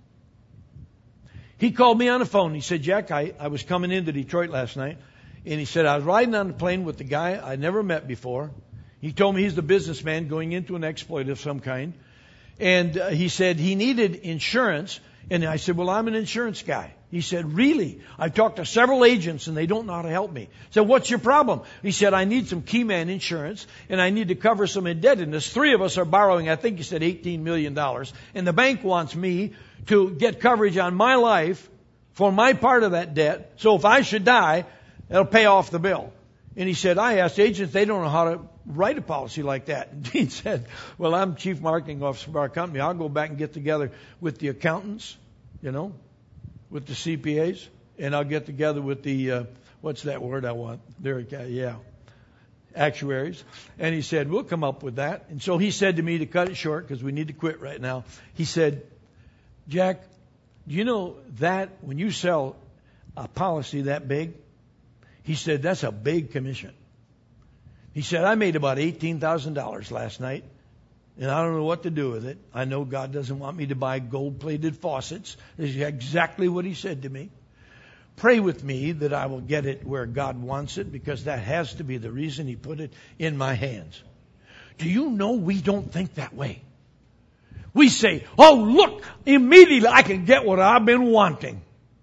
He called me on the phone. He said, Jack, I was coming into Detroit last night. And he said, I was riding on the plane with the guy I never met before. He told me he's the businessman going into an exploit of some kind. And he said he needed insurance. And I said, well, I'm an insurance guy. He said, really? I've talked to several agents and they don't know how to help me. I said, what's your problem? He said, I need some key man insurance and I need to cover some indebtedness. 3 of us are borrowing, I think he said $18 million. And the bank wants me to get coverage on my life for my part of that debt. So if I should die, it'll pay off the bill. And he said, I asked agents, they don't know how to write a policy like that. And Dean said, well, I'm chief marketing officer of our company. I'll go back and get together with the accountants, with the CPAs, and I'll get together with the, what's that word I want? Actuaries. And he said, we'll come up with that. And so he said to me, to cut it short, because we need to quit right now, he said, Jack, do you know that when you sell a policy that big, he said, that's a big commission. He said, I made about $18,000 last night, and I don't know what to do with it. I know God doesn't want me to buy gold-plated faucets. This is exactly what he said to me. Pray with me that I will get it where God wants it, because that has to be the reason he put it in my hands. Do you know we don't think that way? We say, oh, look, immediately I can get what I've been wanting.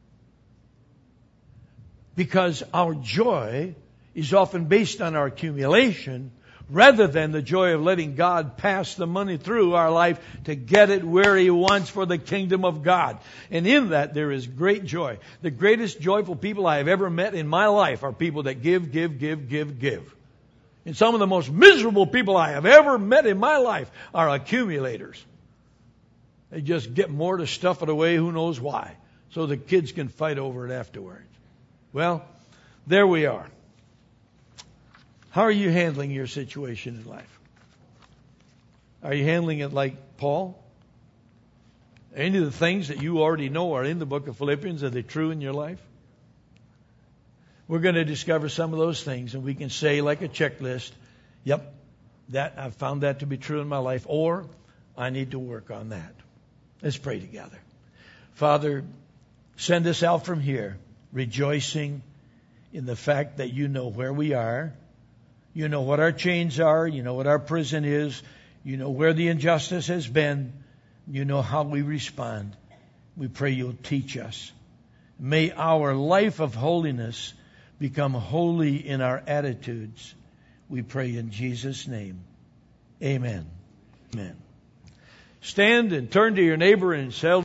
Because our joy is often based on our accumulation rather than the joy of letting God pass the money through our life to get it where he wants for the kingdom of God. And in that there is great joy. The greatest joyful people I have ever met in my life are people that give. And some of the most miserable people I have ever met in my life are accumulators. They just get more to stuff it away, who knows why, so the kids can fight over it afterwards. Well, there we are. How are you handling your situation in life? Are you handling it like Paul? Any of the things that you already know are in the book of Philippians, are they true in your life? We're going to discover some of those things, and we can say like a checklist, yep, that I've found that to be true in my life, or I need to work on that. Let's pray together. Father, send us out from here rejoicing in the fact that you know where we are. You know what our chains are. You know what our prison is. You know where the injustice has been. You know how we respond. We pray you'll teach us. May our life of holiness become holy in our attitudes. We pray in Jesus' name. Amen. Amen. Stand and turn to your neighbor and say,